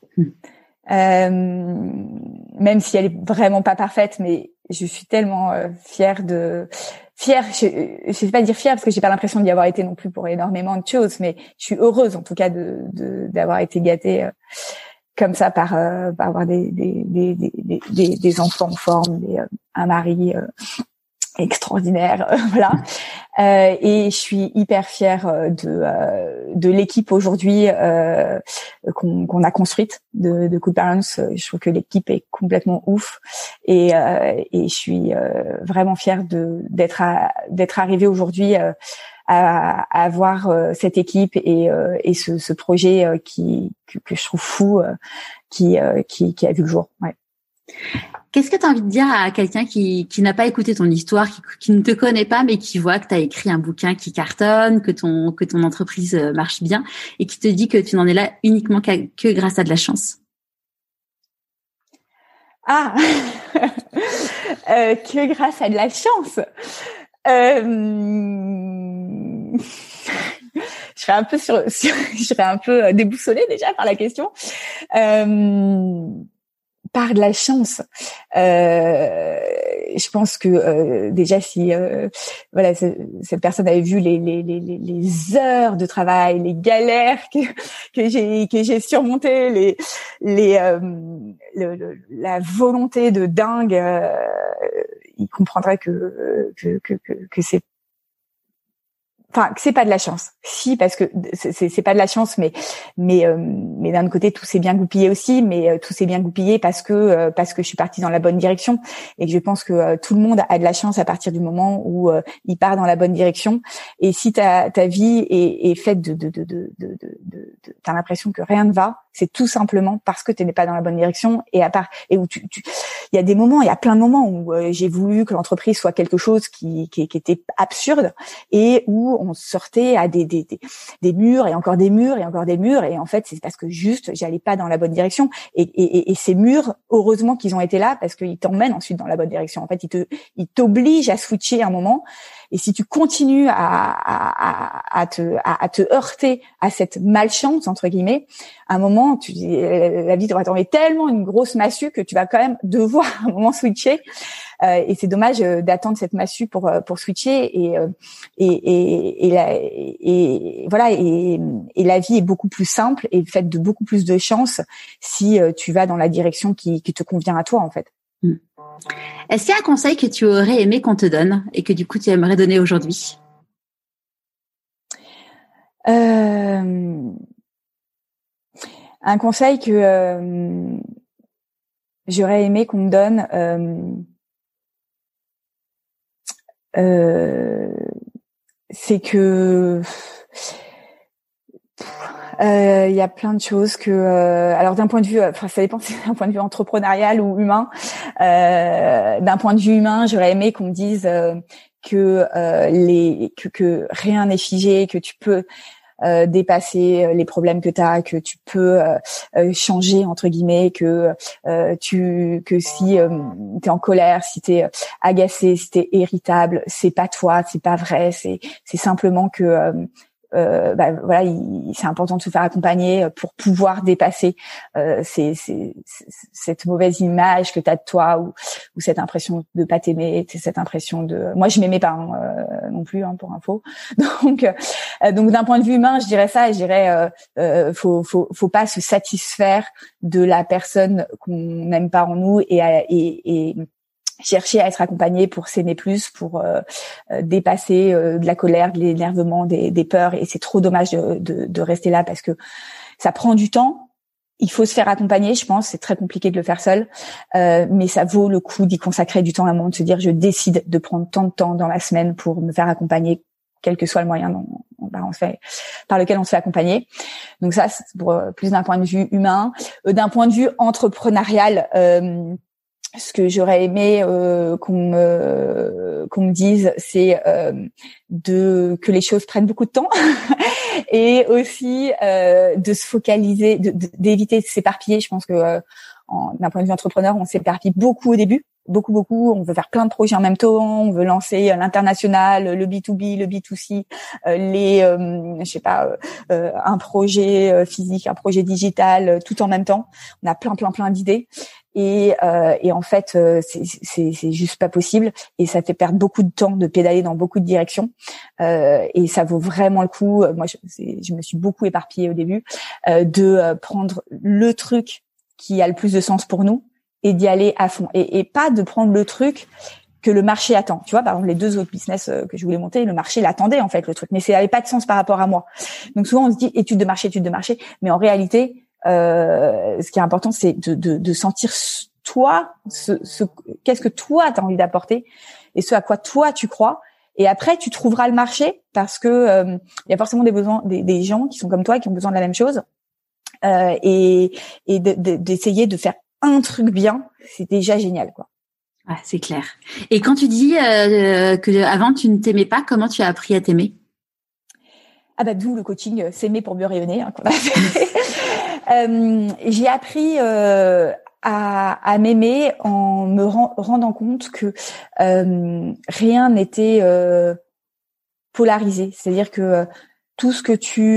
Même si elle est vraiment pas parfaite, mais je suis tellement fière. Je sais pas dire fière parce que j'ai pas l'impression d'y avoir été non plus pour énormément de choses, mais je suis heureuse en tout cas d'avoir été gâtée comme ça par avoir des enfants en forme, un mari extraordinaire, voilà. Et je suis hyper fière de l'équipe aujourd'hui qu'on a construite de Cool Parents. Je trouve que l'équipe est complètement ouf et je suis vraiment fière d'être arrivée aujourd'hui à avoir cette équipe et ce projet que je trouve fou qui a vu le jour. Ouais. Qu'est-ce que tu as envie de dire à quelqu'un qui n'a pas écouté ton histoire, qui ne te connaît pas, mais qui voit que tu as écrit un bouquin qui cartonne, que ton entreprise marche bien et qui te dit que tu n'en es là uniquement que grâce à de la chance? Ah, que grâce à de la chance. Je serais un peu déboussolée déjà par la question. Par de la chance, je pense que déjà si cette personne avait vu les heures de travail, les galères que j'ai surmontées, la volonté de dingue, il comprendrait que c'est pas de la chance. Si, parce que c'est pas de la chance, mais d'un autre côté, tout s'est bien goupillé aussi, mais tout s'est bien goupillé parce que je suis partie dans la bonne direction et que je pense que tout le monde a de la chance à partir du moment où il part dans la bonne direction. Et si ta vie est faite t'as l'impression que rien ne va, c'est tout simplement parce que tu n'es pas dans la bonne direction et où il y a plein de moments où j'ai voulu que l'entreprise soit quelque chose qui était absurde et où on sortait à des murs et encore des murs et encore des murs et en fait c'est parce que juste j'allais pas dans la bonne direction et ces murs heureusement qu'ils ont été là parce qu'ils t'emmènent ensuite dans la bonne direction. En fait ils t'obligent à switcher un moment et si tu continues à te heurter à cette malchance entre guillemets, à un moment la vie va t'envoyer tellement une grosse massue que tu vas quand même devoir à un moment switcher. Et c'est dommage d'attendre cette massue pour switcher et la vie est beaucoup plus simple et faite de beaucoup plus de chance si tu vas dans la direction qui te convient à toi en fait. Est-ce qu'il y a un conseil que tu aurais aimé qu'on te donne et que du coup tu aimerais donner aujourd'hui? Un conseil que j'aurais aimé qu'on me donne, c'est que il y a plein de choses que alors d'un point de vue ça dépend si c'est d'un point de vue entrepreneurial ou humain. D'un point de vue humain, j'aurais aimé qu'on me dise que rien n'est figé, que tu peux dépasser les problèmes que tu as, que tu peux changer entre guillemets, que si t'es en colère, si t'es agacé, si t'es irritable, c'est pas toi, c'est pas vrai, c'est simplement que voilà, c'est important de se faire accompagner pour pouvoir dépasser cette mauvaise image que tu as de toi ou cette impression de pas t'aimer, cette impression de moi je m'aimais pas non plus pour info. Donc d'un point de vue humain, je dirais ça, et je dirais faut pas se satisfaire de la personne qu'on n'aime pas en nous et chercher à être accompagné pour s'aimer plus, pour dépasser de la colère, de l'énervement, des peurs. Et c'est trop dommage de rester là parce que ça prend du temps. Il faut se faire accompagner, je pense. C'est très compliqué de le faire seul, mais ça vaut le coup d'y consacrer du temps à un moment, de se dire je décide de prendre tant de temps dans la semaine pour me faire accompagner, quel que soit le moyen par lequel on se fait accompagner. Donc ça, c'est pour plus d'un point de vue humain. D'un point de vue entrepreneurial, ce que j'aurais aimé qu'on me dise, c'est que les choses prennent beaucoup de temps et aussi de se focaliser, d'éviter de s'éparpiller. Je pense que d'un point de vue entrepreneur, on s'éparpille beaucoup au début, beaucoup. On veut faire plein de projets en même temps, on veut lancer l'international, le B2B, le B2C, un projet physique, un projet digital, tout en même temps. On a plein d'idées. Et en fait, c'est juste pas possible, et ça fait perdre beaucoup de temps de pédaler dans beaucoup de directions. Et ça vaut vraiment le coup. Moi, je me suis beaucoup éparpillée au début, de prendre le truc qui a le plus de sens pour nous et d'y aller à fond, et pas de prendre le truc que le marché attend. Tu vois, par exemple, les 2 autres business que je voulais monter, le marché l'attendait en fait, le truc, mais ça avait pas de sens par rapport à moi. Donc souvent on se dit étude de marché, mais en réalité ce qui est important, c'est de sentir toi, qu'est-ce que toi t'as envie d'apporter et ce à quoi toi tu crois. Et après, tu trouveras le marché, parce que il y a forcément des gens qui sont comme toi, qui ont besoin de la même chose. Et d'essayer de faire un truc bien, c'est déjà génial, quoi. Ouais, c'est clair. Et quand tu dis que avant tu ne t'aimais pas, comment tu as appris à t'aimer? D'où le coaching s'aimer pour mieux rayonner, qu'on a fait. J'ai appris à m'aimer en me rendant compte que rien n'était polarisé. C'est-à-dire que tout ce que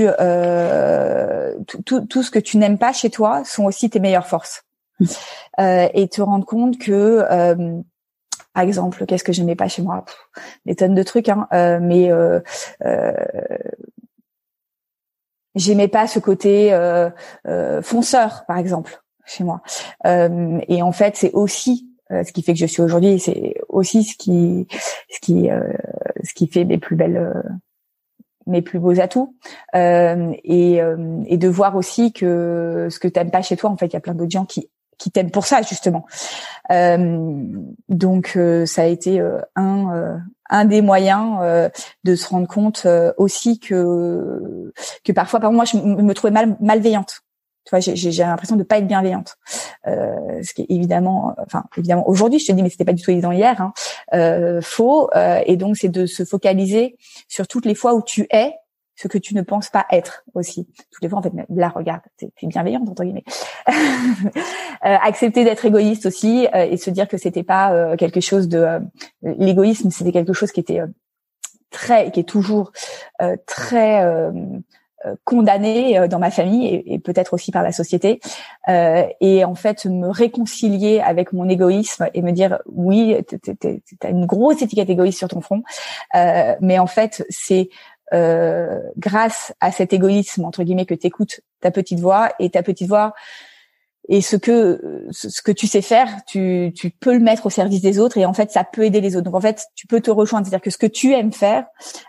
tu n'aimes pas chez toi sont aussi tes meilleures forces. Et te rendre compte que par exemple, qu'est-ce que j'aimais pas chez moi? Des tonnes de trucs, mais j'aimais pas ce côté fonceur, par exemple, chez moi. Et en fait, c'est aussi ce qui fait que je suis aujourd'hui. C'est aussi ce qui fait mes plus beaux atouts. Et de voir aussi que ce que t'aimes pas chez toi, en fait, il y a plein d'autres gens qui t'aiment pour ça, justement. Donc ça a été un des moyens de se rendre compte aussi que parfois, par exemple, moi je me trouvais malveillante. Tu vois, j'ai l'impression de pas être bienveillante. Ce qui est évidemment aujourd'hui, je te dis, mais c'était pas du tout évident hier, faux. Et donc c'est de se focaliser sur toutes les fois où tu es ce que tu ne penses pas être aussi. Toutes les fois, en fait, là, regarde, t'es bienveillante, entre guillemets. Accepter d'être égoïste aussi, et se dire que c'était pas quelque chose de... l'égoïsme, c'était quelque chose qui était qui est toujours très condamné dans ma famille, et peut-être aussi par la société. Et en fait, me réconcilier avec mon égoïsme et me dire, oui, t'as une grosse étiquette égoïste sur ton front, mais en fait, c'est grâce à cet égoïsme, entre guillemets, que t'écoutes ta petite voix, et ta petite voix ce que tu sais faire, tu peux le mettre au service des autres et en fait ça peut aider les autres. Donc en fait tu peux te rejoindre, c'est-à-dire que ce que tu aimes faire,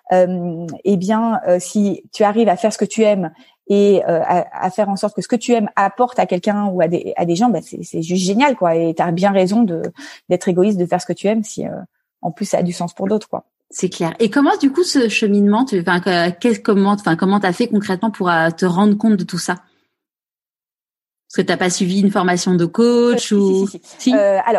si tu arrives à faire ce que tu aimes et à faire en sorte que ce que tu aimes apporte à quelqu'un ou à des gens, c'est juste génial quoi. Et t'as bien raison d'être égoïste, de faire ce que tu aimes si en plus ça a du sens pour d'autres quoi. C'est clair. Et comment du coup ce cheminement, comment t'as fait concrètement pour te rendre compte de tout ça? Parce que t'as pas suivi une formation de coach ou si.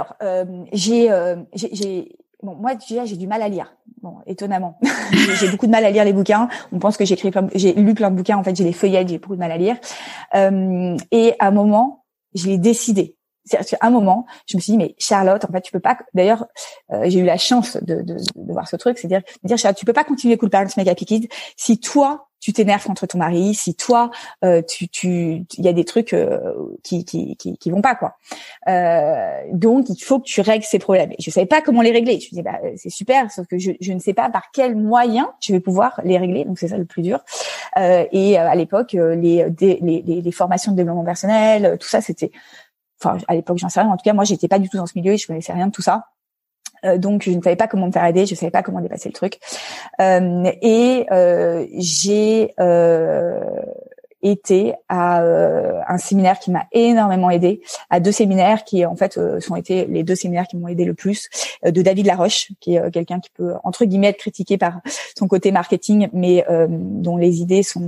Bon, moi déjà j'ai du mal à lire. Bon, étonnamment, j'ai beaucoup de mal à lire les bouquins. On pense que j'ai lu plein de bouquins. En fait, j'ai les feuillettes, j'ai beaucoup de mal à lire. Et à un moment, je l'ai décidé. C'est-à-dire qu'à un moment, je me suis dit mais Charlotte, en fait, tu peux pas. D'ailleurs, j'ai eu la chance de voir ce truc, c'est de dire Charlotte, tu peux pas continuer Cool Parents Mega Happy Kids si toi tu t'énerves contre ton mari, si toi il y a des trucs qui vont pas quoi. Donc il faut que tu règles ces problèmes. Et je savais pas comment les régler. Je me disais c'est super, sauf que je ne sais pas par quel moyen je vais pouvoir les régler. Donc c'est ça le plus dur. Et à l'époque les formations de développement personnel, tout ça c'était. Enfin, à l'époque, j'en sais rien. En tout cas, moi, j'étais pas du tout dans ce milieu et je connaissais rien de tout ça. Donc, je ne savais pas comment me faire aider. Je savais pas comment dépasser le truc. J'ai été à un séminaire qui m'a énormément aidé, à 2 séminaires qui en fait sont été les 2 séminaires qui m'ont aidé le plus, de David Laroche qui est quelqu'un qui peut entre guillemets être critiqué par son côté marketing mais dont les idées sont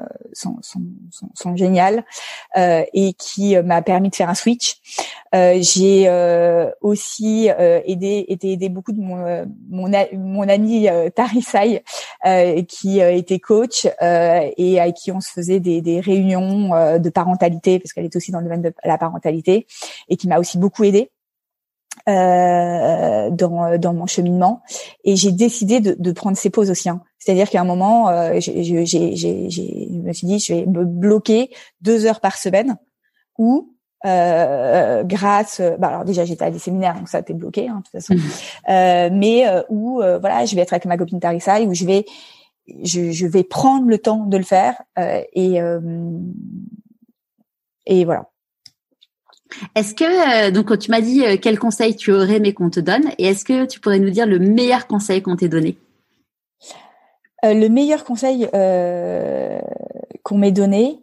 géniales et qui m'a permis de faire un switch. J'ai aussi été aidé beaucoup de mon ami Tarisai qui était coach et avec qui on se faisait des réunions de parentalité parce qu'elle est aussi dans le domaine de la parentalité et qui m'a aussi beaucoup aidée dans mon cheminement. Et j'ai décidé de prendre ces pauses aussi. C'est-à-dire qu'à un moment, je me suis dit je vais me bloquer 2 heures par semaine où alors déjà j'étais à des séminaires donc ça t'es bloqué de toute façon voilà je vais être avec ma copine Tarisai où je vais prendre le temps de le faire et voilà. Est-ce que donc tu m'as dit quel conseil tu aurais aimé qu'on te donne et est-ce que tu pourrais nous dire le meilleur conseil qu'on t'ait donné? Le meilleur conseil qu'on m'ait donné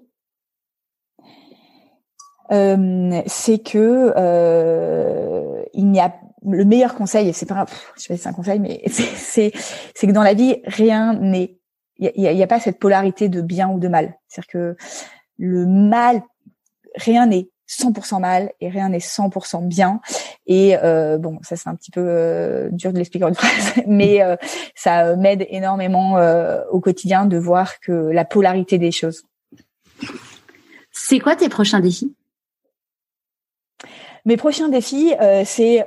c'est que il n'y a le meilleur conseil et c'est pas je sais pas si c'est un conseil mais c'est que dans la vie rien n'est il y a pas cette polarité de bien ou de mal. C'est-à-dire que le mal rien n'est 100% mal et rien n'est 100% bien et bon ça c'est un petit peu dur de l'expliquer en une phrase mais ça m'aide énormément au quotidien de voir que la polarité des choses. C'est quoi tes prochains défis? Mes prochains défis, c'est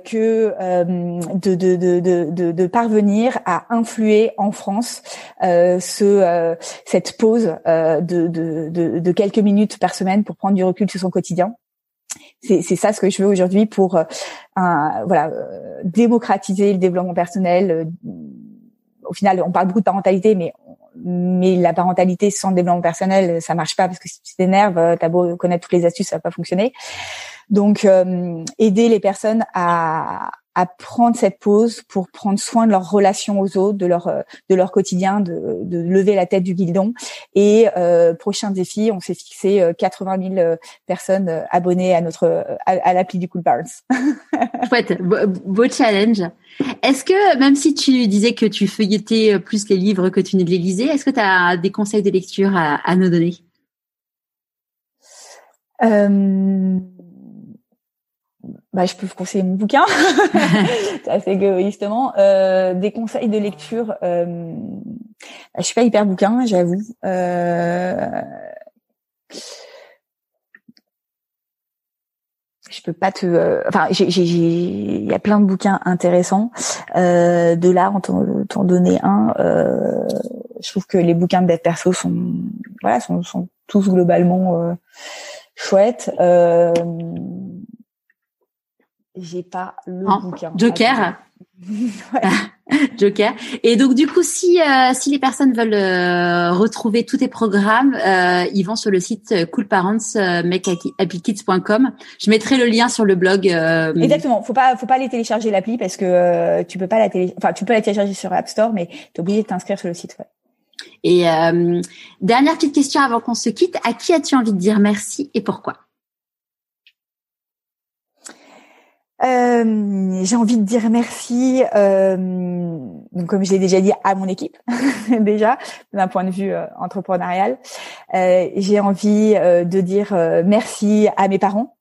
de parvenir à influer en France cette pause de quelques minutes par semaine pour prendre du recul sur son quotidien. C'est ça ce que je veux aujourd'hui pour démocratiser le développement personnel. Au final, on parle beaucoup de parentalité, mais la parentalité sans développement personnel, ça marche pas parce que si tu t'énerves, t'as beau connaître toutes les astuces, ça va pas fonctionner. Donc, aider les personnes à prendre cette pause pour prendre soin de leur relation aux autres, de leur quotidien, de lever la tête du guidon. Et prochain défi, on s'est fixé 80 000 personnes abonnées à l'appli du Cool Parents. Chouette, beau challenge. Est-ce que, même si tu disais que tu feuilletais plus les livres que tu ne les lisais, est-ce que tu as des conseils de lecture à nous donner? Je peux vous conseiller mon bouquin. C'est assez égoïstement. Des conseils de lecture. Je suis pas hyper bouquin, j'avoue. Je peux pas il y a plein de bouquins intéressants. De là, t'en donner un. Je trouve que les bouquins de dev perso sont tous globalement chouettes. J'ai pas le bouquin. Joker. Ouais. Joker. Et donc du coup, si les personnes veulent retrouver tous tes programmes, ils vont sur le site coolparents-makehappykids.com. Je mettrai le lien sur le blog. Exactement. Faut pas aller télécharger l'appli parce que tu peux pas tu peux la télécharger sur App Store, mais t'es obligé de t'inscrire sur le site. Ouais. Et dernière petite question avant qu'on se quitte, à qui as-tu envie de dire merci et pourquoi? J'ai envie de dire merci, donc comme je l'ai déjà dit, à mon équipe déjà d'un point de vue entrepreneurial. J'ai envie de dire merci à mes parents.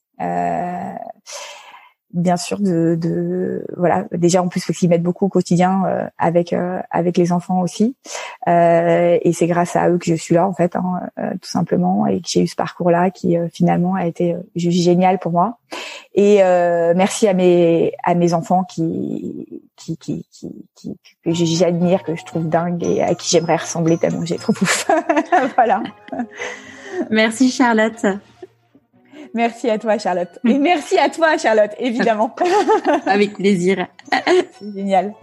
Bien sûr voilà, déjà en plus faut qu'ils m'aident beaucoup au quotidien avec les enfants aussi, et c'est grâce à eux que je suis là en fait, tout simplement, et que j'ai eu ce parcours là qui finalement a été génial pour moi. Et merci à mes enfants que j'admire, que je trouve dingue et à qui j'aimerais ressembler tellement j'ai trop pouf. Voilà. Merci Charlotte. Merci à toi, Charlotte. Et merci à toi, Charlotte, évidemment. Avec plaisir. C'est génial.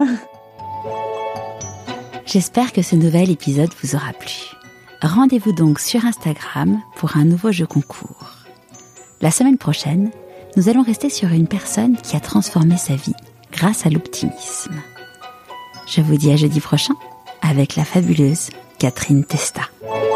J'espère que ce nouvel épisode vous aura plu. Rendez-vous donc sur Instagram pour un nouveau jeu concours. La semaine prochaine, nous allons rester sur une personne qui a transformé sa vie grâce à l'optimisme. Je vous dis à jeudi prochain avec la fabuleuse Catherine Testa.